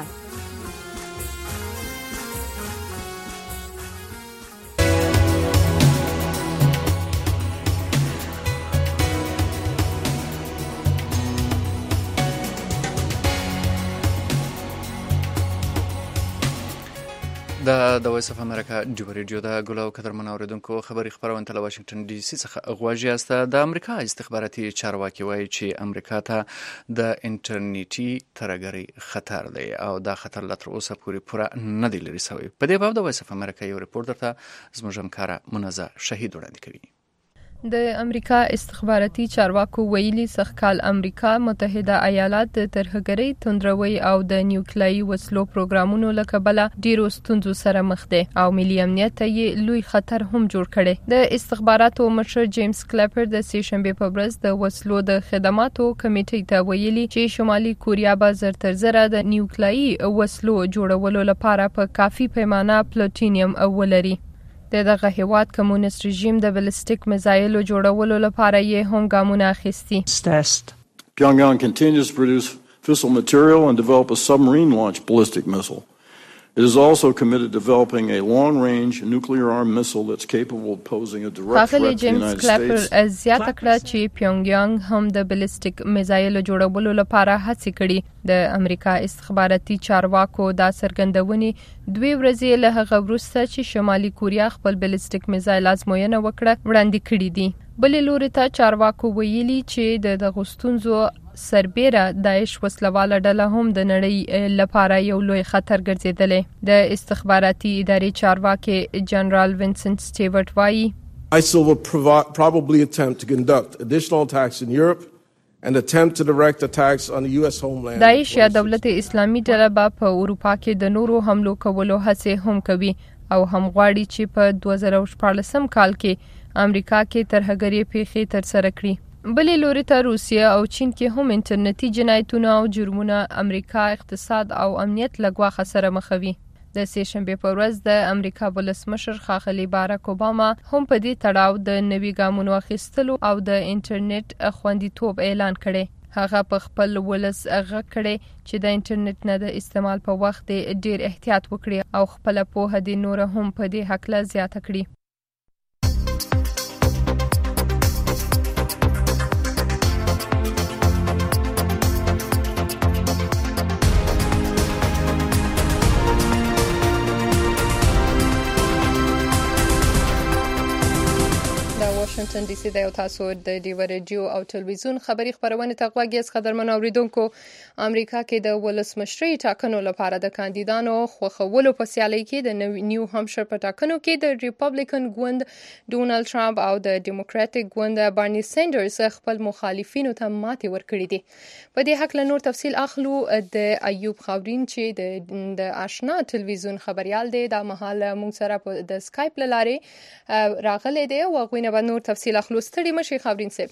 د وایس اف امریکا ډیو ریډیو د ګلو قدرمن اوریدونکو خبري خبرونه له واشنگټن ډي سي څخه غواړي است. د امریکا استخباراتي چارواکي وایي چې امریکا ته د انټرنیټي ترهګرۍ خطر دی او دا خطر لا تر اوسه پورې نه دی لري شوی. په دې باب د وایس اف امریکا یو ریپورت درته زموږ همکاره منزه شهید وړاندې کوي. د امریکا استخباراتي چارواکو ویلي سږکال امریکا متحده ایالات د ترهګرۍ توندروي او د نیوکلیایي وسلو پروګرامونو له کبله ډیرو ستونزو سره مخ دي او ملي امنیت ته یې لوی خطر هم جوړ کړي. د استخباراتو مشر جیمز کلیپر د سې شنبې په ورځ د وسلو د خدماتو کمیټې ته ویلي چې شمالي کوریا به زر تر زره د نیوکلیایي وسلو جوړولو لپاره په کافي پیمانه پلوټینیم ولري. دغه هیواد کمونیست رژیم د بلستیک میزایلو جوړولو لپاره یې هم ګامونه اخیستي. Pyongyang continues to produce fissile material and develop a submarine-launched ballistic missile. It is also committed to developing a long-range nuclear-armed missile that's capable of posing a direct threat to the United States. زیاته کړه چې پیونګیانګ هم د بلستیک میزایلو جوړولو لپاره هڅې کړي. د امریکا استخباراتي چارواکو دا څرګندونې 2 ورځې له هغه وروسته چې شمالي کوریا خپل بلستیک میزایل ازموینه وکړه وړاندې کړي دي. بلې لوري ته چارواکو ویلي چې د دغو ستونزو سربیره داعش وسلواله ډله هم د نړۍ لپاره یو لوی خطر ګرځیدلی. د استخباراتي ادارې چارواکي جنرال وینسنت سټیورټ وایي ISIL will probably attempt to conduct additional attacks in Europe and attempt to direct attacks on the US homeland. داعش یا دولت اسلامي ډله به په اروپا کې د نورو حملو کولو هڅې هم کوي او هم غواړي چې په 2014 کال کې امریکا کې ترهګرۍ پیښې ترسره کړي. بلې لوري ته روسیه او چین کې هم انټرنیټي جنایتونه او جرمونه امریکا اقتصاد او امنیت له ګواښه سره مخوي. د سې شنبې په ورځ د امریکا ولسمشر ښاغلي باراک اوباما هم په دې تړاو د نوي ګامونو اخیستلو او د انټرنیټ خوندیتوب اعلان کړی. هغه په خپل ولس غږ کړی چې د انټرنیټ نه د استعمال په وخت ډیر احتیاط وکړي او خپل پوهه د نور هم په دې حق له زیاته کړي. واشنگټن ډي سي د تاسو د ډیو ریډیو او ټلویزیون خبری خبرونه ته غوږی اس قدرمن اوریدونکو. امریکا کې د ولسمشرۍ ټاکنو لپاره د کاندیدانو خوښولو په سیالۍ کې د نیو همشر په ټاکنو کې د ریپبلیکن ګوند ډونالد ټرمپ او د ډیموکراټک ګوند بارني سینډرز خپل مخالفینو ته ماتې ورکړې دي. په دې حق له نور تفصیل اخلو د ایوب خاورین چې د آشنا ټلویزیون خبريال دی د مهال مونږ سره د اسکایپ لاره راغلی دی او غوینه به نور تفصیل اخلو. ستړي مشي خاورین صاحب.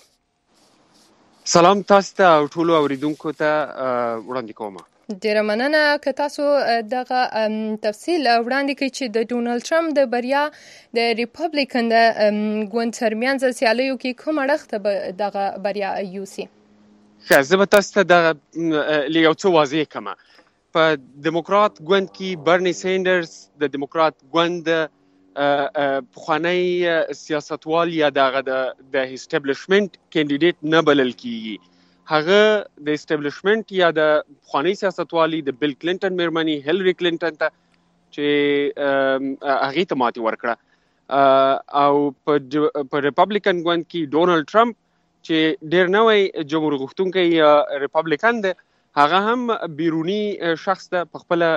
سلام تاسو ته او ټولو اوریدونکو ته وړاندې کوم. ډیره مننه که تاسو دغه تفصیل وړاندې کړئ چې د ډونالد ټرمپ د بریا د ریپبلیکن د ګوند ترمنځ سیالیو کې کوم اړخ ته دغه بریا یوسي. زه به تاسو ته دغه یو څه واضح کړم. په دیموکرات ګوند کې برني سینډرز د دیموکرات ګوند پخوانی سیاستوال یا دغه د اسټابلیشمنت کینډیډیټ نه بلل کیږي. هغه د اسټابلیشمنت یا د پخوانی سیاستوالي د بیل کلینټن میرمنی هیلری کلینټن ته چې هغه ته ماتې ورکړه او په ریپبلیکن ګوند کې ډونالد ټرمپ چې ډیر نوې جمهور غوښتونکی ریپبلیکن دی هغه هم بیرونی شخص ده په خپل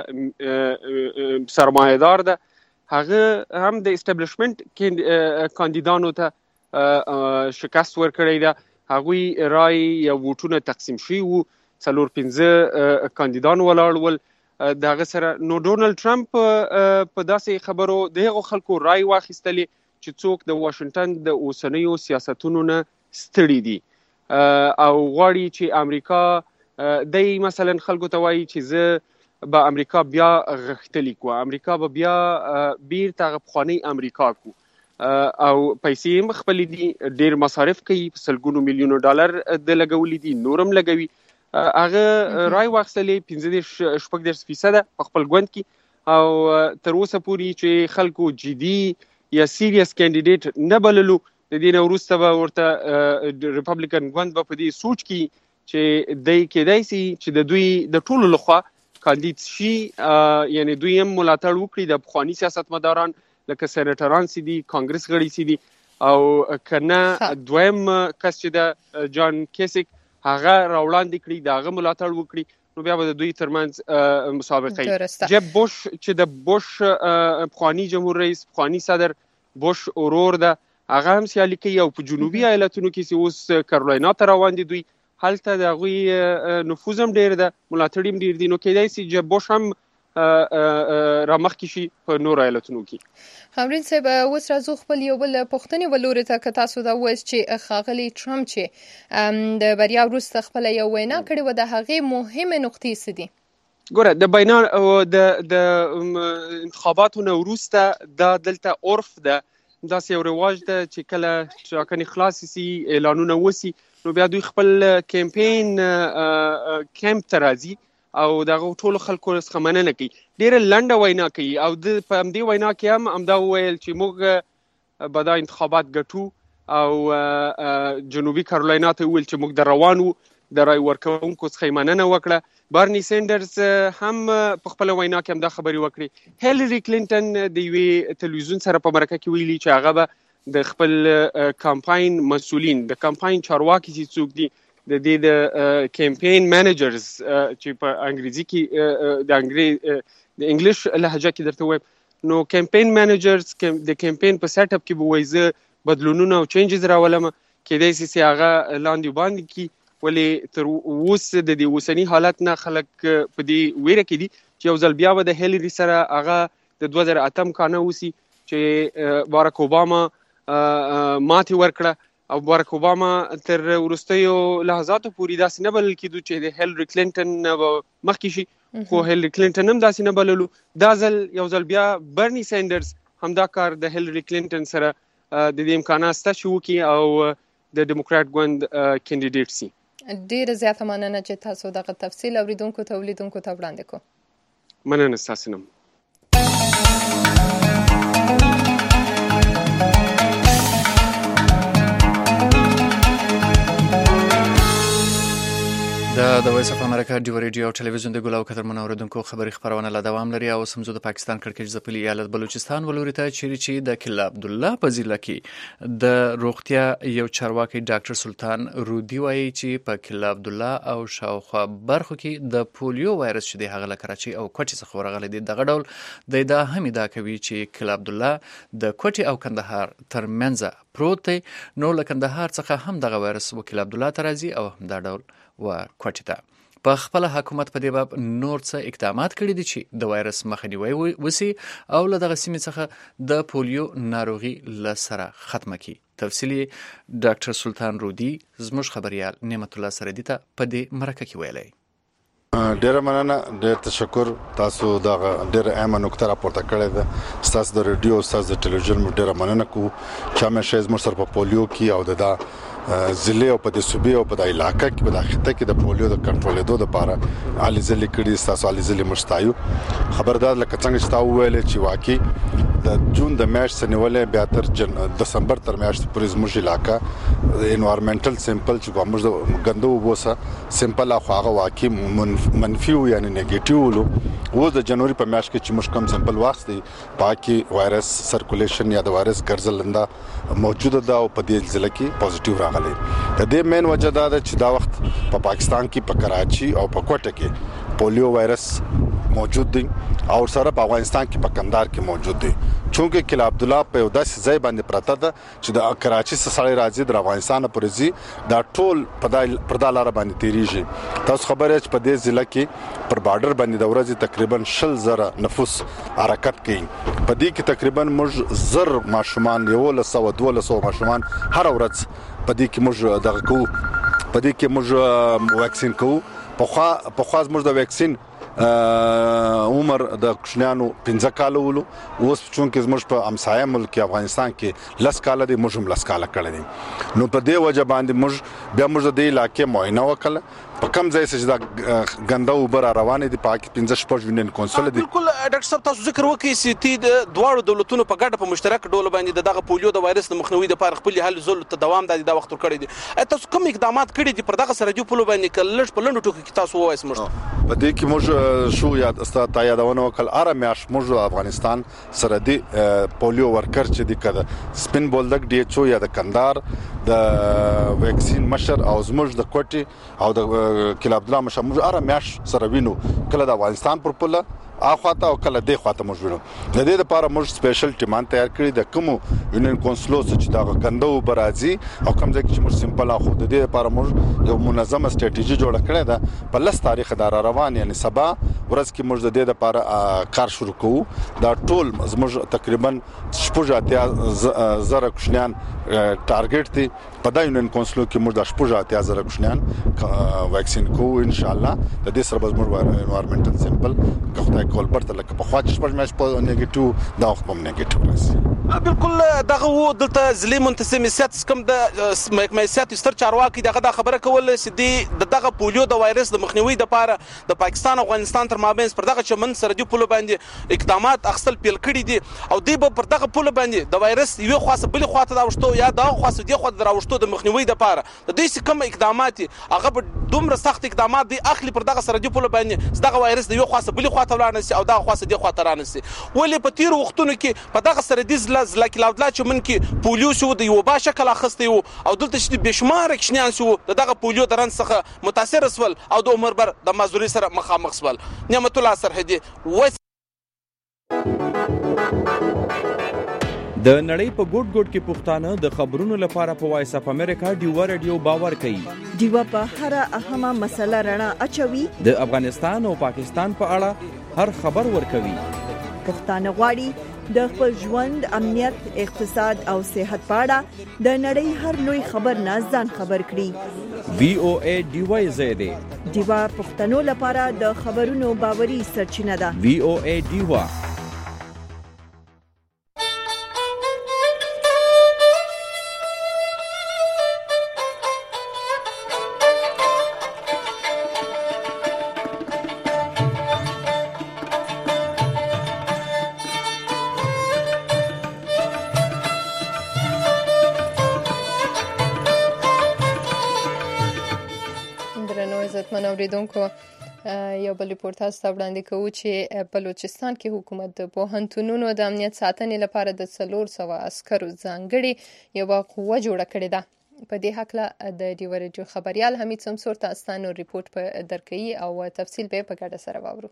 سرمایه‌دار ده. هغه هم د اسټابلیشمنت کاندیدانو ته شکست ورکړی ده. هغوی رای یا ووټونه تقسیم شوي وو 4-5 کاندیدان ولاړ ول دغه سره. نو ډونالد ټرمپ په داسې خبرو د هغو خلکو رای واخیستلې چې څوک د واشنگټن د اوسنیو سیاستونو نه ستړي دي او غواړي چې امریکا د مثلا خلکو ته وایي چې زه به امریکا بیا غښتلی کو، امریکا به بیا بیرته پخوانی امریکا کو. او پیسې هم خپل دي، ډیر مصارف کوي، سلګونو میلیونو ډالر د لګولې دي، نورم لګوي. هغه رای واخیستلې 15% په خپل ګوند کې او تر اوسه پورې چې خلکو جدي یا سیریس کینډیډیټ نه بللو. د دې نه وروسته به ورته ریپبلیکن ګوند به په دې سوچ کې چې دی کېدای سي چې د دوی د ټولو لخوا کاندید شي، یعنی دوی هم ملاتړ وکړي د پخواني سیاستمداران لکه سینیټران سي دي، کانګرس غړي سي دي، او کنه دویم کس چې د جان کیسک هغه راوړاندې کړي، د هغه ملاتړ وکړي، نو بیا به د دوی ترمنځ مسابقه. جب بوش چې د بوش پخواني جمهور رئیس، پخواني صدر بوش اورور ده، هغه هم سیالي کوي او په جنوبي ایالتونو کې چې اوس کارولاینا ته روان دي، دوی هلته د هغوی نفوذ هم ډېر ده، ملاتړ هم ډېر دي، نو کېدای سي جب بوش هم رامخکې شي په نورو ایالتونو کې. خامرین صاحب، اوس راځو خپل یو بل پوښتنې ولورې ته، که تاسو دا وایست چې ښاغلی ټرمپ چې د بریا وروسته خپله یو وینا کړې وه، د هغې مهمې نقطې څه دي؟ ګوره، د بیان د انتخاباتو نه وروسته دا دلته عرف ده، داسې یو رواج ده چې کله ټاکنې خلاصې سي، اعلانونه وسي، نو بیا دوی خپل کمپین کیمپ ته راځي او دغه ټولو خلکو څخه مننه کوي. ډېره لنډه وینا کوي او په همدې وینا کې هم همدا وویل چې موږ به دا انتخابات ګټو، او جنوبي کارولاینا ته وویل چې موږ د روانو د رای ورکوونکو څخه مننه وکړه. بارني سینډرز هم په خپله وینا کې همدا خبرې وکړې. هیلري کلینټن د یوې تلویزیون سره په مرکه کې ویلي چې هغه به د خپل کمپاین مسؤلین، د کمپاین چارواکي چې څوک دي، د دې د کمپین مینیجرز چې په انګریزي کې د انګلیش لهجه کې درته وایم، نو کمپین مینیجرز د کمپین په سیټ اپ کې به وایي زه بدلونونه او چینجز راولم، کېدای سي چې هغه لاندې باندې کړي، ولې تر اوسه د دې اوسني حالت نه خلک په دې ویره کې دي چې یو ځل بیا به د هیلري سره هغه د 2008 کانه وسی چې باراک اوباما ماتې ورکړه او باراک اوباما تر وروستیو لحظاتو پورې داسې نه بلل کېدو چې د هیلري کلینټن مخکې شي، خو هیلري کلینټن هم داسې نه بللو. دا ځل یو ځل بیا برني سینډرز همدا کار د هیلري کلینټن سره د دې امکانات شته چې وکړي او د ډیموکرات ګوند کینډیډیټ سي. ډېره زیاته مننه چې تاسو دغه تفصیل اوریدونکو ته ولیدونکو ته وړاندې کړو. مننه ستاسو نه. د وایس اف امریکا ډیو ریډیو او ټلویزیون د ګل او قدرمنو اوریدونکو خبري خبرونه لا دوام لري او سمزو د پاکستان کړکېچ ځپلي ایالت بلوچستان ولوري ته چې د کلا عبد الله په ضلع کې د روغتیا یو چارواکي ډاکټر سلطان رودي وایي چې په کلا عبد الله او شاوخوا برخو کې د پولیو وایرس چې د هغه له کراچي او کوټي څخه ورغلي دي. دغه ډول د دا هم دا کوي چې کلا عبد الله د کوټي او کندهار ترمنځ پروت دی، نو له کندهار څخه هم دغه وایرس وکیل عبد الله ترازي او هم دا ډول و کوټی ته. په خپل حکومت په دې باب نور څه اقدامات کړي دي چې د وایرس مخنیوي وسی او له دغه سیمې څخه د پولیو ناروغي له سره ختمه کړي. تفصیلی ډاکټر سلطان رودي زموږ خبريال نعمت الله سردي ته په دې مرکه کې ویلي. ډیره مننه، ډیر تشکر، تاسو دا ډیره اهمه نقطه راپورته کړې ده. تاسو د ریډیو، تاسو د ټلویزیون ډیره مننه کوو چې همیشه زموږ سره په پولیو کې او د ضلع او په د صوبې او په د علاقې کې په د خطه کې د پولیو د کنټرولېدو لپاره علي ځلې کړي. تاسو علي ځلې مشتایو خبردار لکه څنګه چې تاسو ویل چې واقعي د جون د میاشتې نیولې بیا تر دسمبر تر میاشتې پورې زموږ علاقې د انوایرمنټل سیمپل چې موږ د غندو وبوسه سیمپل هغه واقعي منفي یعنی نیگیټیو و د جنوري په میاشت کې چې موږ کوم سیمپل واخستي پاکي وایرس سرکولیشن یا د وایرس ګرځلنده موجوده ده او په دې ځل کې پوزټیو راغلی. د دې مین وجه دا ده چې دا وخت په پاکستان کې په کراچي او په کوټه کې پولیو وایرس موجود دی او سره په افغانستان کې په کندهار کې موجود دی. چونکه کلا عبد الله په داسې ځای باندې پراته ده چې د کراچي څخه سړی راځي د افغانستان پورې ځي، دا ټول په دالار باندې تیریږي. تاسو خبره چې په دې ضلع کې پر بارډر باندې د ورځې تقریبا 60,000 نفوس حرکت کوي. په دې کې تقریبا موږ زر ماشومان 112 ماشومان هر ورځ په دې کې موږ دغه کوو، په دې کې موږ واکسین کوو. په خوا موږ د واکسین عمر د کوشنیانو 15 کال ولو اوس چونکې زموږ په همسایه ملک افغانستان کې 10 کال دي موږ هم 10 کال کړی دي نو په دې وجه باندې موږ د علاقې معاینه وکړه په کم ځای چې دا ګنده اوبه روانې دي پاکي 15 یونین کونسل دي. بالکل ډاکټر صاحب تاسو ذکر وکړئ چې تی د دواړو دولتونو په ګډه په مشترک ډول باندې دغه پولیو د وایرس د مخنیوي لپاره خپل حل زول ته دوام د وخت ور کړی دي. تاسو کوم اقدامات کړی دي پر دغه سرحدي پولو باندې کلش په لندو ټکو کې تاسو وایس موږ په دې کې موږ شو یاد استا یادونه وکړ اره میاش موږ افغانستان سرحدي پولیو ورکر چې د کده سپین بولدک ډي ایچ او یا د کندهار د ویکسین مشر او زموږ د کوټي او د کله عبد الله مشمول اره میاش سره وینو کله د افغانستان پر پله اخواته او کله د خواته موږ وینو. د دې لپاره موږ سپیشل ټیمان تیار کړی د کوم یونین کونسلوس چې دا غندو برازي او کوم ځای چې موږ سمپل اخو د دې لپاره موږ یو منظمه ستراتیژي جوړه کړې ده په لس تاریخ دا روان یعنی سبا ورځ کې موږ د دې لپاره کار شروع کوو. دا ټول موږ تقریبا 80,000 کوشنیان ټارګټ دي په دا یونین کونسلو کې موږ د 80,000 کوشنیان ویکسین کوو ان شاء الله. د دې سره به موږ انوایرنمنټل سیمپل کوته کول پرته لکه په خواچ شپږ مېش په نیگیټیو دا وخت هم نیگیټیو راځي. بالکل دغه و دلته ځلې منتسم سیاست کوم د محکمه سیاست ستر چارواکي دغه خبره کول چې دغه پولیو د وایرس د مخنیوي لپاره د پاکستان او افغانستان تر مابین پر دغه چمن سرحدي پولو باندې اقدامات اخستل پیل کړي دي او دوی به پر دغه پولو باندې د وایرس یو خاصه بل خواته دا وشتو یا دا خاصه دی خواته راوشتو د مخنیوي لپاره د دې کوم اقدامات هغه دومره سخت اقدامات دي اخلي پر دغه سرحدي پولو باندې دغه وایرس د یو خاصه بل خواته ولاړ او دا خاصه دی خواته رانسي ولې په تیر وختونو کې په دغه سرحدي ځلا کلاودلا چې من کې پولیو شو د یو با شکل اخستي او دلته چې بشمار کشنیان شو دغه پولیو درن څخه متاثر سول او د عمر بر د مازوري سره مخامخ سول. نعمت الله سرحدي د نړۍ په ګوټ ګوټ کې پښتانه د خبرونو لپاره په وایس اف امریکا ډیوا رادیو باور کوي. ډیوا په هر اهمه مسله رڼا اچوي. د افغانستان او پاکستان په اړه هر خبر ورکوي. پښتانه غواړي د خپل ژوند امنیت اقتصاد او صحت په اړه د نړۍ هر لوی خبر نه ځان خبر کړي. وی او ای ډیوا زیاده ډیوا پښتنو لپاره د خبرونو باوري سرچینه ده. وی او ای ډیوا منوریدونکو یو بل ریپورت تاسو وړاندې کوو چې بلوچستان کې حکومت د پوهنتونونو د امنیت ساتنې لپاره د 400 عسکرو ځانګړي یو قوه جوړه کړې ده. په دې حق د ډیوا رادیو خبريال حمید سمسور تاسو ریپورت په درکې او تفصیل به په ګډه سره واورو.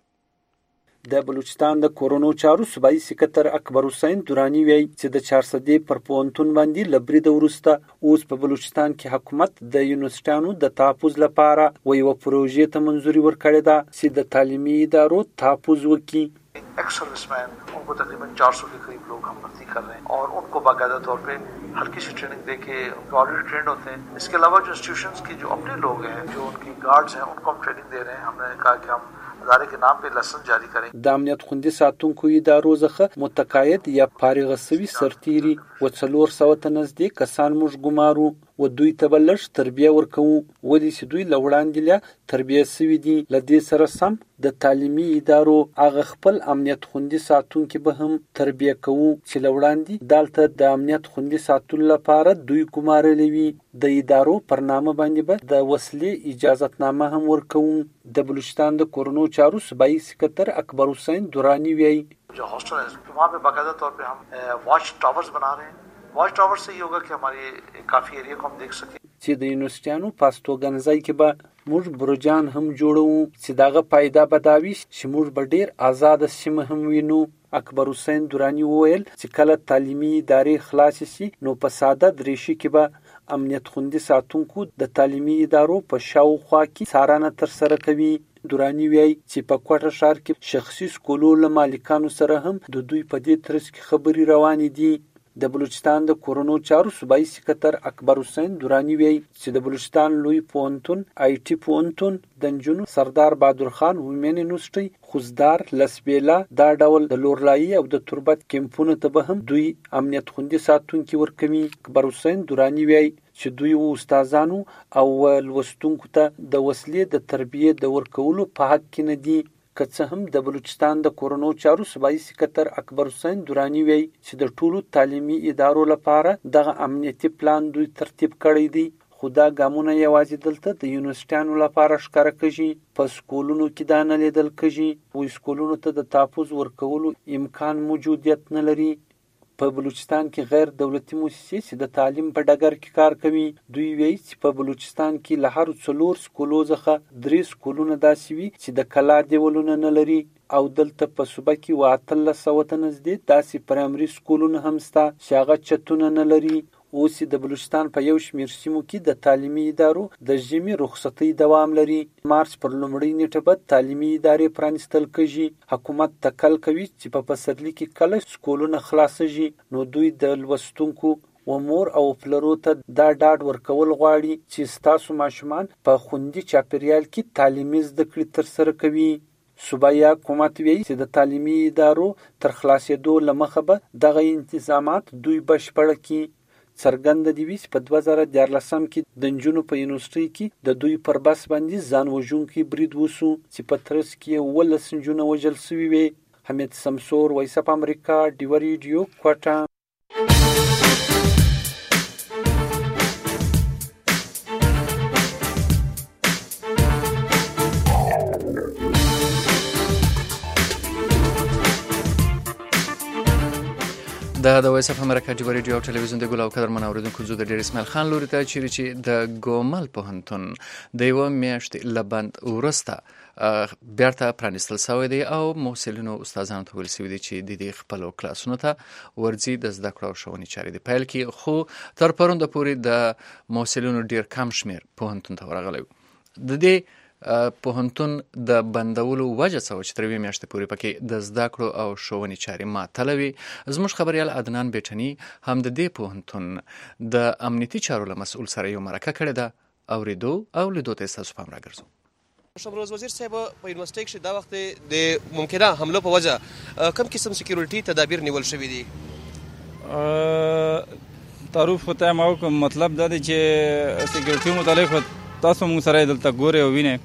د بلوچستان د کورونو چارو صوبایي سکرټر اکبر حسین دورانی وایي چې د 400 پر پوهنتون باندې لبري د ورسته اوس په بلوچستان کې حکومت د یونیورسيټانو د تحفظ لپاره یو پروژې ته منځوري ورکړې ده چې د تعلیمي ادارو تحفظ وکړي. Ex serviceman उनको तकरीबन 400 के करीब लोग हम भर्ती कर रहे हैं और उनको बाकायदा तौर पे हल्की सी ट्रेनिंग देके उनको ऑलरेडी ट्रेंड होते हैं. इसके अलावा जो इंस्टीट्यूशंस की जो अपने लोग हैं जो उनकी गार्ड्स हैं उनको हम ट्रेनिंग दे रहे हैं. हमने कहा कि हम ادارې کې نام په لسن جاری کړي. د امنیت خوندي ساتونکو ادارو څخه متقاعد یا فارغ شوي سرتيري و 400 ته نزدیک کسان موږ ګمارو و دوی ته بلش تربیه ورکوو ولې چې دوی لوړاندې له تربیه سوي دي. لدې سره سم د تعلیمي ادارو هغه خپل امنیت خوندي ساتونکو به هم تربیه کوو چې لوړاندې دالته د امنیت خوندي ساتلو لپاره دوی ګمارلې وي. د ادارو پر نامه باندې به د وسلې اجازهتنامه هم ورکوو. د بلوچستان د کورونو چارو صوبایي سکرټر اکبر حسین دورانی وایي जो हॉस्टल है वहाँ पे बाकायदा तौर पे हम वॉच टावर्स बना रहे हैं. वॉच टावर से ये होगा कि हमारे काफी एरिया को हम देख सकें. چې د یونیورسيټانو پاستوګنځای کې به موږ برجان هم جوړو چې داغه پایدا بداوي چې موږ به ډیر آزاد سیمه هم وینو. اکبر حسین دورانی وویل چې کله تعلیمي ادارې خلاص شي نو په ساده دریشي کې به امنیت خوندي ساتونکو د تعلیمي ادارو په شاوخوا کې څارنه تر سره کوي. دورانی وایي چې په کوټه ښار کې شخصي سکولو له مالکانو سره هم د دوی په دې ترڅ کې خبري روانې دي. د بلوچستان د کورونو چارو صوبایي سکرټر اکبر حسین دورانی وی چې د بلوچستان لوی پوهنتون آی ټي پوهنتون د نجونو سردار بهادر خان وومن یونیورسيټي خوزدار لسبیلا دا ډول د لورلایي او د تربت کیمپونو ته به هم دوی امنیت خوندي ساتونکي ورکوي. اکبر حسین دورانی وی چې دوی استادانو او لوستونکو ته د وسلې د تربیې د ورکولو په حق کې نه دي. که څه هم د بلوچستان د کورونو چارو صوبایي سکرټر اکبر حسین دورانی وی چې د ټولو تعلیمي ادارو لپاره دغه امنیتي پلان دوی ترتیب کړی دی، خو دا ګامونه یوازې دلته د یونیورسيټیانو لپاره ښکاره کېږي. په سکولونو کې دا نه لیدل کېږي. په سکولونو ته د تحفظ ورکولو امکان موجودیت نه لري. په بلوچستان کې غیر دولتي مؤسسې چې د تعلیم په ډګر کې کار کوي دوی وایي چې په بلوچستان کې له هر 4 سکولو څخه 3 سکولونه داسې وي چې د کلا دیوالونه نه لري او دلته په صوبه کې 1300 ته نږدې داسې پرایمري سکولونه هم شته چې هغه چتونه نه لري. اوس د بلوچستان په یو شمېر سیمو کې د تعلیمي ادارو د ژمي رخصتۍ دوام لري. مارچ پر لومړۍ نیټه به تعلیمي ادارې پرانیستل کېږي. حکومت تکل کوي چې په پسرلي کې کله سکولونه خلاصېږي، نو دوی د لوستونکو و مور او پلرو ته دا ډاډ ورکول غواړي چې ستاسو ماشومان په خوندي چاپیریال کې تعلیمي زده کړې ترسره کوي. صوبایي حکومت وایي چې د تعلیمي ادارو تر خلاصېدو له مخه به دغه انتظامات دوی بشپړ کړي. څرګنده دي چې په 2014 کې د نجونو په یونیورسيټي کې د دوی پر بس باندې ځان وژونکي برید وشو چې په ترڅ کې 12 نجونې وژل شوي وي. حمید سمسور، وایس اف امریکا، ډیوه ریډیو، کوټه. د وایس اف امریکا ډیوه ریډیو او ټلویزیون د ګل او قدرمن اوریدونکو زه د ډیر اسماعیل خان لوري ته چې د ګومل پوهنتون د یو میاشتې لبند ورسته بیرته پرانیستل شوی دی او محصلینو استادانو ته ویل شوی دی چې د دې خپل کلاسونو ته ورځي د زده کړو او ښوونې چارې د پیل کې، خو تر پرونده پورې د محصلینو ډیر کم شمیر پوهنتون ته ورغلی. د دې پوهنتون د بندولو وجه څه و چې تر 2 میاشتې پورې پکې د زده کړو او ښوونې چارې معطله وي. زموږ خبریال عدنان بیټني هم د دې پوهنتون د امنیتي چارو له مسؤل سره یو مرکه کړې ده. اورېدو او لیدو ته ستاسو پام راګرځو. شمروز وزیر صاحب په یونیورسيټي کې دا وخت د ممکنه حمله په وجه کم قسم سکیورټي تدابیر نیول شوي دي؟ تعارف ته ما کوم مطلب دا دی چې سکیورټي متعلق تاسو موږ سره دلته ګوري او وینئ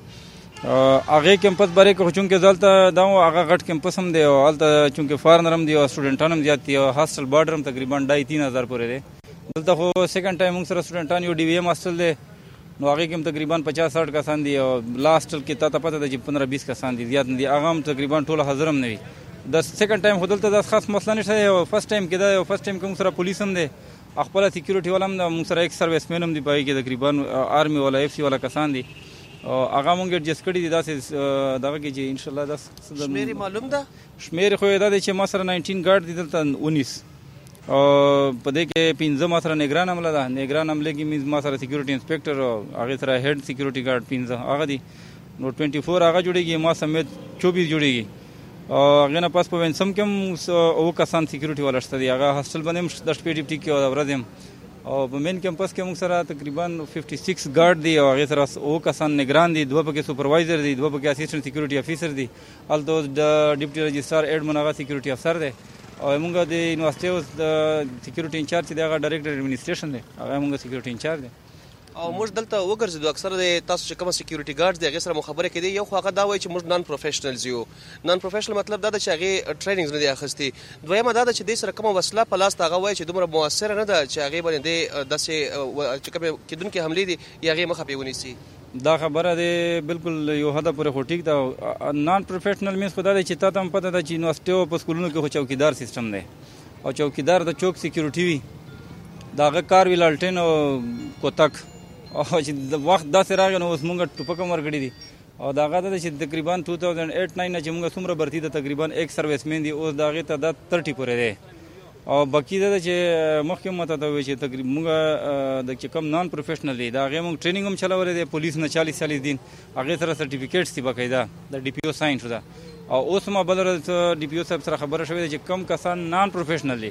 هغه کمپس باره کې چونکه ځلته دا هغه غټ کمپس هم دی او هلته چونکه فارنر هم دی او سټوډنټان هم زیات دي او هاسټل بارډر هم تقریبا 2-3 پورې دی. دلته خو سیکنډ ټایم موږ سره سټوډنټان یو ډي وی ایم هاسټل دی نو هغه کې تقریبا 50-60 کسان دي او لاسټل کې ته پته ده چې 15-20 کسان دي، زیات نه دي. هغه هم تقریبا ټول حاضر هم نه وي. د سیکنډ ټایم خو دلته د خاص مسله نشته او فرست ټایم کې دا او فرست ټایم کې موږ سره پولیس هم دی، خپل سکیورټي والا هم د موږ سره ایک سروسمن هم دی، پای کې تقریبا آرمي والا اف سی والا کسان دي او هغه مونږ ایڈجسټ کړی دي داسې دغه کې چې ان شاء الله دا شمیر معلوم ده. شمیر خو دا دی چې ما سره 19 ګارد دي دلته 19 او په دې کې 15 ما سره نگران عمله ده. نگران عمله کې ما سره سکیورټي انسپیکټر او هغه سره هیډ سکیورټي ګارد 15 هغه دي نو 24 هغه جوړیږي، ما سمیت 24 جوړیږي او هغه نه پاس په وینسم کې او کسان سکیورټي والا شته دي. هغه هاسټل باندې 10 پی ډی پی کې او ورځم او په مین کیمپس کې موږ سره تقریبا 56 ګارد دي او هغه سره او کسان نگران دي، 2 پکې سپروایزر دي، 2 پکې اسسټنټ سکیورټي افیسر دي، الته د ډیپټي رجسترار ایډمن هغه سکیورټي افسر دی او موږ د یونیورسيټي اوس د سکیورټي انچارج دی هغه ډایرکټر ایڈمنسټریشن دی، هغه موږ سکیورټي انچارج دی. او موږ دلته وګرځېدو اکثر د تاسو چې کوم سکیورټي ګارډز دی هغه سره مخابره کړي. یو خو هغه دا وایي چې موږ نان پروفیشنلز یو. نان پروفیشنل مطلب دا ده چې هغه ټریننګز نه دی اخیستي. دویمه دا ده چې د سره کوم وسله په لاس هغه وایي چې دومره موثر نه ده چې هغه باندې داسې چې کوم کېدونکي حملې دي یا هغه مخه پیونی سي. دا خبره دی بالکل یو حد پورې خو ټیک ده. نان پروفیشنل مینس خو دا دی چې تا ته هم پته ده چې یونیورسيټي او په سکولونو کې خو چوکیدار سیستم دی او چوکیدار د چوک سکیورټي وي، دا هغه کار وی لالټین او کوتک او چې د وخت داسې راغی نو اوس مونږ ټوپک هم ورکړي دي او دا هغه ده چې تقریبا 2008-9 نه چې مونږ څومره برتي ده تقریبا ایک سروسمین دي، اوس د هغې تعداد 30 پورې دی او باقي ده چې مخکې ماته ته وایي چې تقریبا مونږ د چې کوم نان پروفیشنل دي د هغې مونږ ټریننګ هم چلولی دی، پولیس نه 40 دین هغې سره سرټیفیکیټس دي باقاعده د ډي پی او ساین شو ده او اوس ما بل ورځ ډي پی او صاحب سره خبره شوې ده چې کم کسان نان پروفیشنل دي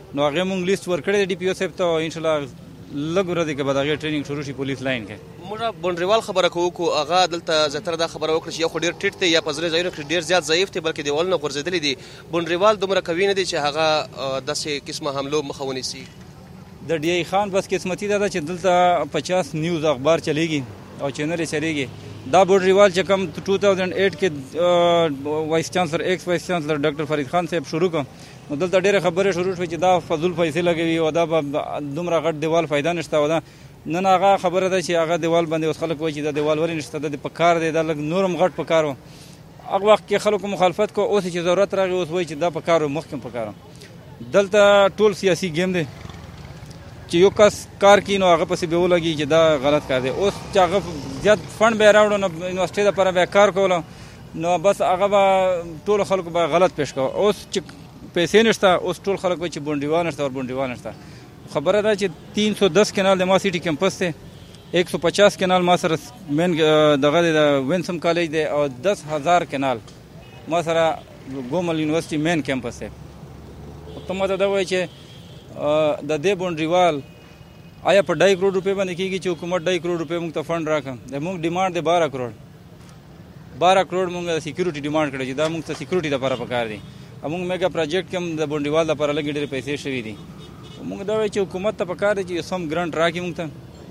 نو هغه مونږ لیست ورکړی دی ډي پی او صاحب ته ان شاء الله لږ ورځې کې به د هغې ټریننګ شروع شي پولیس لاین کې. موږ بونډریوال خبره کوو کو هغه دلته زیاتره دا خبره وکړه چې یو خو ډېر ټیټ دی یا په ځینې ځایونو کې ډېر زیات ضعیف دی بلکې دیوالونه غورځېدلي دي. بونډریوال دومره قوي نه دی چې هغه داسې قسمه حملو مخه ونیسي. د ډي ای خان بس قسمتي دا ده چې دلته 50 نیوز اخبار چلیږي او چینل یې چلیږي. دا بونډریوال چې کوم 2008 کې وایس چانسلر ایکس وایس چانسلر ډاکټر فرید خان صاحب شروع کړ نو دلته ډېرې خبرې شروع شوې چې دا فضول پیسې لګوي او دا به دومره غټ دیوال فایده نشته او دا نن هغه خبره ده چې هغه دیوال باندې اوس خلک وایي چې دا دیوال ولې نشته د په کار دی دا لږ نورم غټ په کار و. هغه وخت کې خلکو مخالفت کو اوس چې ضرورت راغی اوس وایي چې دا په کار و مخکې په کار. دلته ټول سیاسي گیم دی چې یو کس کار کوي نو هغه پسې به ولګي چې دا غلط کار دی. اوس چې هغه زیات فنډ به راوړو نو یونیورسټۍ دپاره به کار کولو نو بس هغه به ټولو خلکو به غلط پیش کوه. اوس چې پیسې نشته اوس ټول خلک وایي چې بونډریوال نشته او بونډریوال نشته. خبره ده چې 310 کنال د ما سیټي کیمپس دی 150 کنال ما سره مین دغه د وینسم کالج دی او 10,000 کنال ما سره ګومل یونیورسيټي مین کیمپس دی. ته ماته دا وایي چې د دې بونډریوال آیا په 2 کروڑ روپے باندې کېږي چې حکومت 2 کروڑ روپے موږ ته فنډ راکړي. د موږ ډیمانډ دی 12 کروڑ موږ د سکیورټي ډیمانډ کړی چې دا موږ ته سکیورټي لپاره پکار دی. موږ میگا پروجیکټ کوم د بونډریوال لپاره لګې ډېرې پیسې شوي دي. موږ دا وایو چې حکومت ته پکار دی چې سم ګرانټ راکړي موږ ته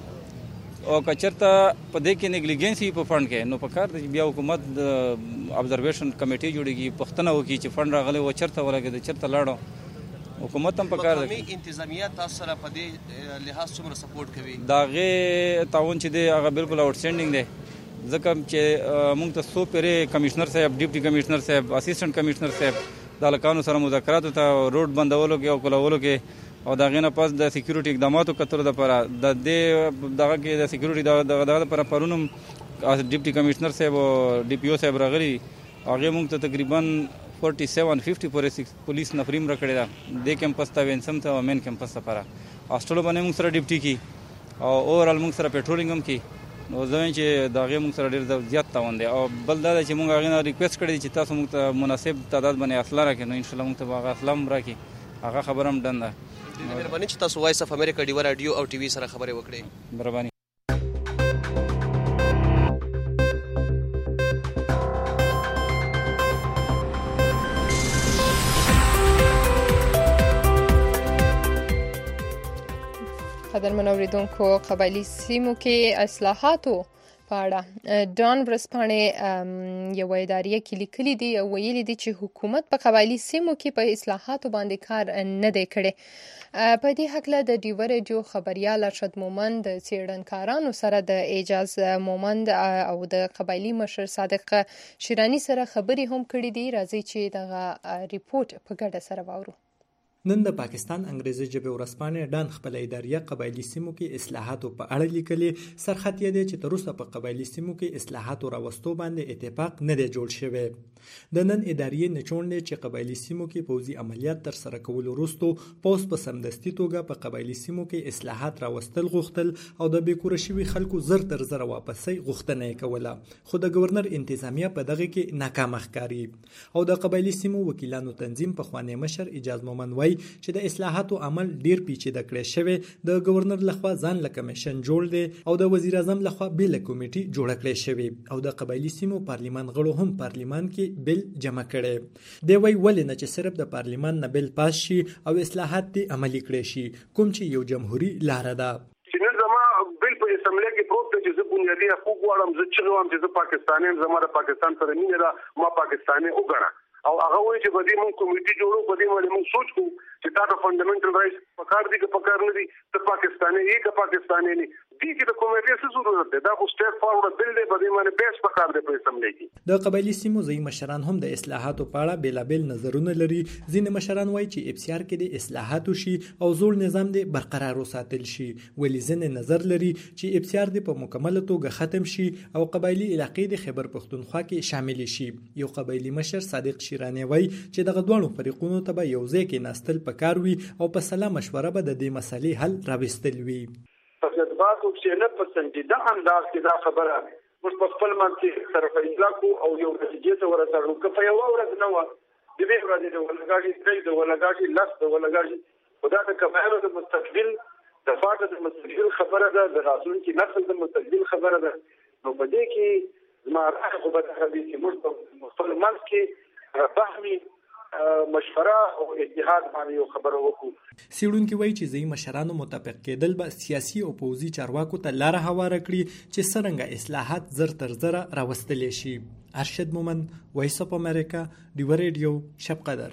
او که چېرته په دې کې نیګلیجنس وي په فنډ کې نو پکار دی چې بیا حکومت د ابزرویشن کمیټي جوړېږي پوښتنه وکړي چې فنډ راغلی و چېرته ولګېد چېرته لاړو. حکومت هم پکار دی مقامي انتظامیه تاسو سره په دې لحاظ څومره سپورټ کوي. د هغې تعاون چې دی هغه بالکل آوټسټینډینګ دی ځکه چې موږ ته څو پیرې کمشنر صاحب ډیپټي کمشنر صاحب اسسټنټ کمشنر صاحب د هلکانو سره مذاکراتو ته روډ بندولو کې او کولولو کې او د هغې نه پس د سکیورټي اقداماتو کتلو دپاره د دې دغه کې د سکیورټي دغه دپاره پرون هم ډیپټي کمشنر صاحب او ډي پي او صاحب راغلي هغې موږ ته تقریبا 47-50 پورې پولیس نفریم راکړې ده دې کیمپس ته وینسم ته او مین کیمپس لپاره. هاسټلو باندې موږ سره ډیپټي کي او اوورال موږ سره پیټرولینګ هم کي. نو زه وایم چې د هغې موږ سره ډېر زیات تاوان دی او بل دا ده چې موږ هغې نه ریکویسټ کړی دی چې تاسو موږ ته مناسب تعداد باندې اسلحه راکړئ نو انشاءالله موږ ته به هغه اسلحه هم راکړي. هغه خبره هم ډن ده. مهرباني چې تاسو وایس اف امریکا ډیوه راډیو او ټي وي سره خبرې وکړئ. مهرباني. قدرمن اوریدونکو قبایلی سیمو کې اصلاحاتو په اړه ډان ورسپانې یو اداریه کې لیکلي دي او ویلي دي چې حکومت په قبایلی سیمو کې په اصلاحاتو باندې کار نه دی کړی. په دې هکله د ډیوه راډیو خبریال ارشد مومند د څېړنکارانو سره د اعجاز مومند او د قبایلی مشر صادق شیرانی سره خبرې هم کړې دي. راځي چې دغه ریپورت په ګډه سره واورو. نن د پاکستان انګریزي ژبې ورځپاڼې ډان خپل اداریه قبایلی سیمو کې اصلاحاتو په اړه لیکلي. سرخط یې دی چې تر اوسه په قبایلی سیمو کې اصلاحاتو راوستو باندې اتفاق نه دی جوړ شوی. د نن اداریې نچوړ دی چې قبایلی سیمو کې پوځي عملیات تر سره کولو وروسته پوځ په سمدستي توګه په قبایلی سیمو کې اصلاحات راوستل غوښتل او د بیکوره شوي خلکو زر تر زره واپسۍ غوښتنه یې کوله خو د گورنر انتظامیه په دغه کې ناکامه ښکاري. او د قبایلی سیمو وکیلانو تنظیم پخوانی مشر اعجاز مومند وایي چې د اصلاحاتو عمل ډیر پیچیده کړی شوی. د گورنر لخوا ځان له کمیشن جوړ دی او د وزیر اعظم لخوا بیل کمیټي جوړه کړی شوی او د قبایلی سیمو پارلیمان غړو هم پارلیمان کې بیل جمع کړي. دی وایي ولې نه چې صرف د پارلیمان نه بیل پاس شي او اصلاحات دې عملي کړي شي کوم چې یو جمهوریت لاره ده. چې زما بیل په اسمبلی کې پروت دی چې زه بنیادي حقوق غواړم زه چغواړم چې زه پاکستاني یم زما د پاکستان سره مینه ده ما پاکستاني وګڼه او هغه وایي چې په دې موږ کمیټي جوړو په دې باندې موږ سوچ کوو چې تا ته فنډامنټل رایټس پکار دي که پکار نه دي ته پاکستاني یې که پاکستاني نه دي چې د کمیټې څه ضرورت دی دا خو سټیټ فارورډ بل دی په دې باندې بیس پکار دی په اسمبلی کې. د قبایلی سیمو ځینې مشران هم د اصلاحاتو په اړه بیلابیل نظرونه لري. ځینې مشران وایي چې افسیار کې د اصلاحاتو شي او زوړ نظام دې برقرار وساتل شي ولې ځینې نظر لري چې افسیار دې په مکمله توګه ختم شي او قبایلی علاقې د خیبر پښتونخوا کې شامل شي. یو قبایلی مشر صادق شیرانی وایي چې دغه دوه فریقونو ته به یو ځای کې ناستل پکار وي او په سلا مشوره به د دې مسلې حل راوستل وي. په جذباتو کې نه پسندیده انداز کې دا خبره موږ په خپل منځ کې سره فیصله کوو او یو نتیجې ته ورسېږو. که په یوه ورځ نه وه د دې ورځې د ولګاټي 3 د ولګاټي 10 د ولګاټي خدا د قبایلو د مستقبل د فاټه د مستقبل خبره ده، د راتلونکي نسل د مستقبل خبره ده. نو په دې کې زما رايه خو به دا وي چې موږ په خپل منځ کې فهمي مشوره او اتحاد باندې یو خبره وکړو. څېړونکي وایي چې ځینې مشرانو متفق کېدل به سیاسي او پوځي چارواکو ته لاره هواره کړي چې څرنګه اصلاحات زر تر زره راوستلی شي. ارشد مومند، وایس اف امریکا، ډیوه ریډیو، شب قدر.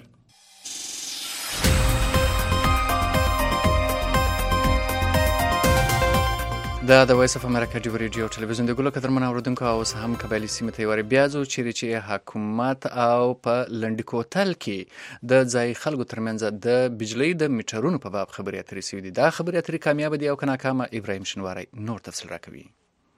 د وایس اف امریکا ډیوه ریډیو ټلویزیون د ګلو قدرمن اوریدونکو اوس هم قبایلي سیمې ته ورې بیا ځو چې حکومت او په لنډ کوتل کې د ځای خلکو ترمنځ د بجلی د میټرونو په باب خبرې اترې شوې دي. دا خبرې اترې کامیاب دي او که ناکامه؟ ابراهیم شنواری نور تفصیل راکوي.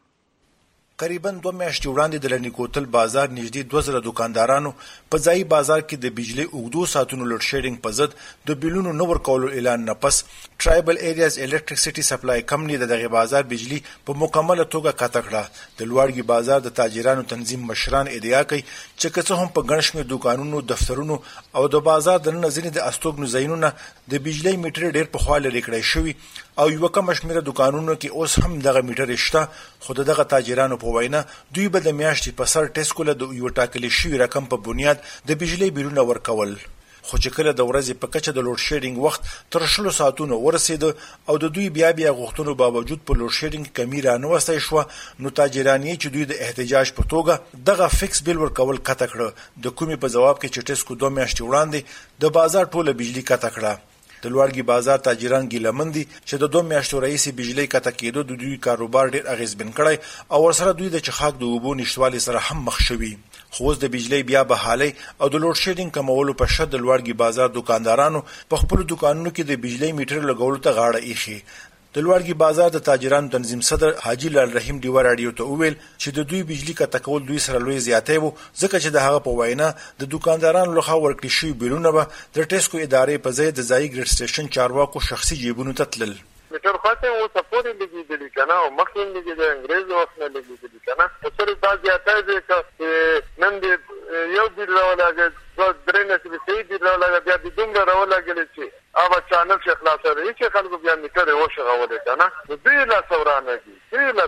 قریبا 2 میاشتې وړاندې د لنډ کوتل بازار نږدې 2000 دکاندارانو په ځای بازار کې د بجلی اوږدو ساعتونو لوډ شیډینګ په ضد د بیلونو نه ورکولو اعلان نه پس ټرایبل ایریاز الکتریسيټي سپلای کمپنی دغه بازار بجلی په مکمله توګه قطع کړه. د لوړګي بازار د تاجرانو تنظیم مشران ادعا کوي چې که څه هم په ګڼ شمېر دکانونو، دفترونو او د بازار دننه ځینې د استوګنو ځایونو د بجلی میټر ډېر پخوا لرې کړی شوي او یو کم شمېره دکانونو کې اوس هم دغه میټر شته، خو دغه تاجرانو په وینا دوی به د میاشتې په سر ټیسکو له یو ټاکلي شوي رقم په بنیاد د بجلی بیلونه ورکول. خو چې کله د ورځې په کچه د لوډ شیډینګ وخت تر 20 ساعتونو ورسېد او د دوی بیا غوښتنو باوجود په لوډ شیډینګ کمی رانوستی شو، نو تاجران یې چې دوی د احتجاج په توګه دغه فکس بیل ورکول قطع کړه. د کومې په جواب کې چې ټیسکو 2 میاشتې وړاندې د بازار ټوله بجلی قطع کړه. د لوړګي بازار تاجران ګیلمن دي چې د 2 میاشتو رئیس بجلی قطع کېدو د دوی کاروبار ډېر اغیزمن کړی او ورسره دوی د چخاک د اوبو نشټوالي سره هم مخ شوي. خو اوس د بجلی بیا بحالي او د لوډ شیډینګ کمولو په شد د لوړګي بازار دکاندارانو په خپل دکانونو کې د بجلی میټر لګولو ته غاړه ایښي. د لوړګي بازار د تاجرانو تنظیم صدر حاجی لال رحیم ډیوه رادیو ته وویل چې د دوی بجلی قطع کول دوی سره لوی زیاتې وو، ځکه چې د هغه په وینا د دکاندارانو لخوا ورکړي شوي بیلونه به د ټیسکو ادارې په ځای د ځای ګریډ سټیشن چارواکو شخصي جیبونو ته تلل. میټر خاصه او سپوري لګیدلی کنه او مخکې لګیدل انګريز وخت نه لګیدلی کنه په سره دا زیاتې ده چې نن دې یو بیل راولګي درنه چې سي بیل راولګي بیا دې دومره راولګي چې اوبه چانل چې خلاصه دي چې خلکو بیا میټر وشغولې کنه دوی لا ثورانه دي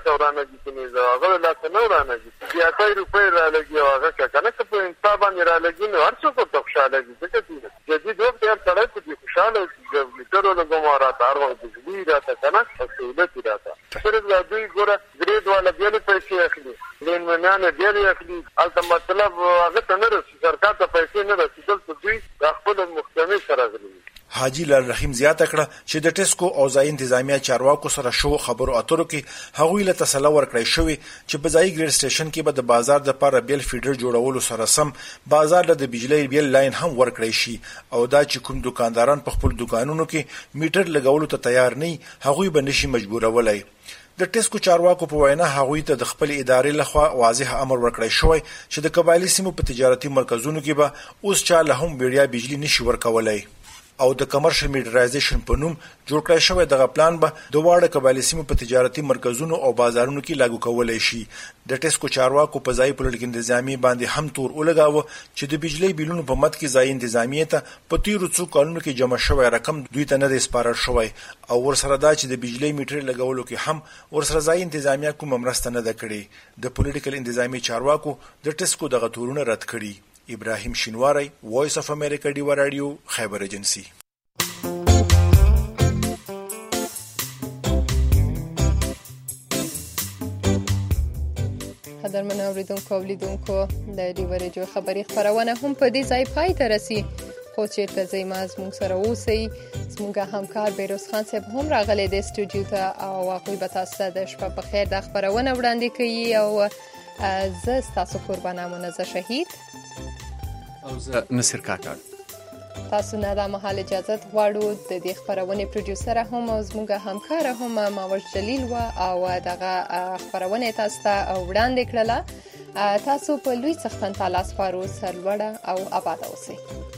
چې نه هغه لا ثورانه دي بیا 100 روپۍ را لګي هغه کنه چې په انصاف باندې را لګي نو هر څه په خوشاله دي چې جديد وخت یې سره چې خوشاله دي میټر له ګمارا تار وخت دي راته کنه سہولت راته سره دوی ګوره ګریډ والا بیا له پیسې اخلي لین منانه بیا یې اخلي البته مطلب هغه ته نه رسي سرکار ته پیسې نه رسي دلته دوی خپل محکمې سره غلي. حاجی لال رحیم زیاته کړه چې د ټیسکو او ځای انتظامیه چارواکو سره شو خبرو اترو کې هغوی له تسلا ورکړی شوی چې په ځای ګریډ سټیشن کې به د بازار د لپاره بیل فیډر جوړولو سره سم بازار له د بجلی بیل لاین هم ورکړی شي او دا چې کوم دکانداران په خپل دکانونو کې میټر لګولو ته تیار نه هغوی به نشي مجبورولای. د ټیسکو چارواکو په وینا هغوی ته د خپل ادارې لخوا واضح امر ورکړی شوی چې د قبایلي سیمو په تجارتي مرکزونو کې به اوس چا له هم بیړیا بجلی نشي ورکولای او د کمرشل میټرایزیشن په نوم جوړ کړی شوی دغه پلان به د واړه قبایلي سیمو په تجارتي مرکزونو او بازارونو کې لاګو کولای شي. د ټیسکو چارواکو په ځای پولیټیک انتظامی باندې هم تور ولګاوه چې د بجلی بیلونو په مد کې ځای انتظامی ته په تیرو څو کلونو کې جمع شوی رقم دوی ته نه دی سپارل شوی او ورسره دا چې د بجلی میټر لګولو کې هم ورسره ځای انتظامی کوم مرسته نه ده کړې. د پولیټیکل انتظامی چارواکو د ټیسکو دغه تورونه رد کړي. ابراهیم شینواری، وایس اف امریکا ډیوه رادیو، خیبر ایجنسی. قدرمن اوریدونکو او لیدونکو د ډیوه رادیو خبري خبرونه هم په دې ځای پای ته رسي، خو چیرته زما زموږ سره اوسئ. زموږ همکار بیروز خان صاحب هم راغلی دی سټوډیو ته او هغوی به تاسو ته د شپه په خیر دا خبرونه وړاندې کوي او زه ستاسو قربانه منزه شهید او زه نصیر کاکړ. تاسو نه دا مهال اجازت غواړو د دې خبرونې پروډیوسر هم او زموږ همکار هم ماوش جلیل و او دغه خبرونه تاسو ته وړاندې کړله. تاسو په لوی څښتن تعالی سپارو، سرلوړه او آباد اوسئ.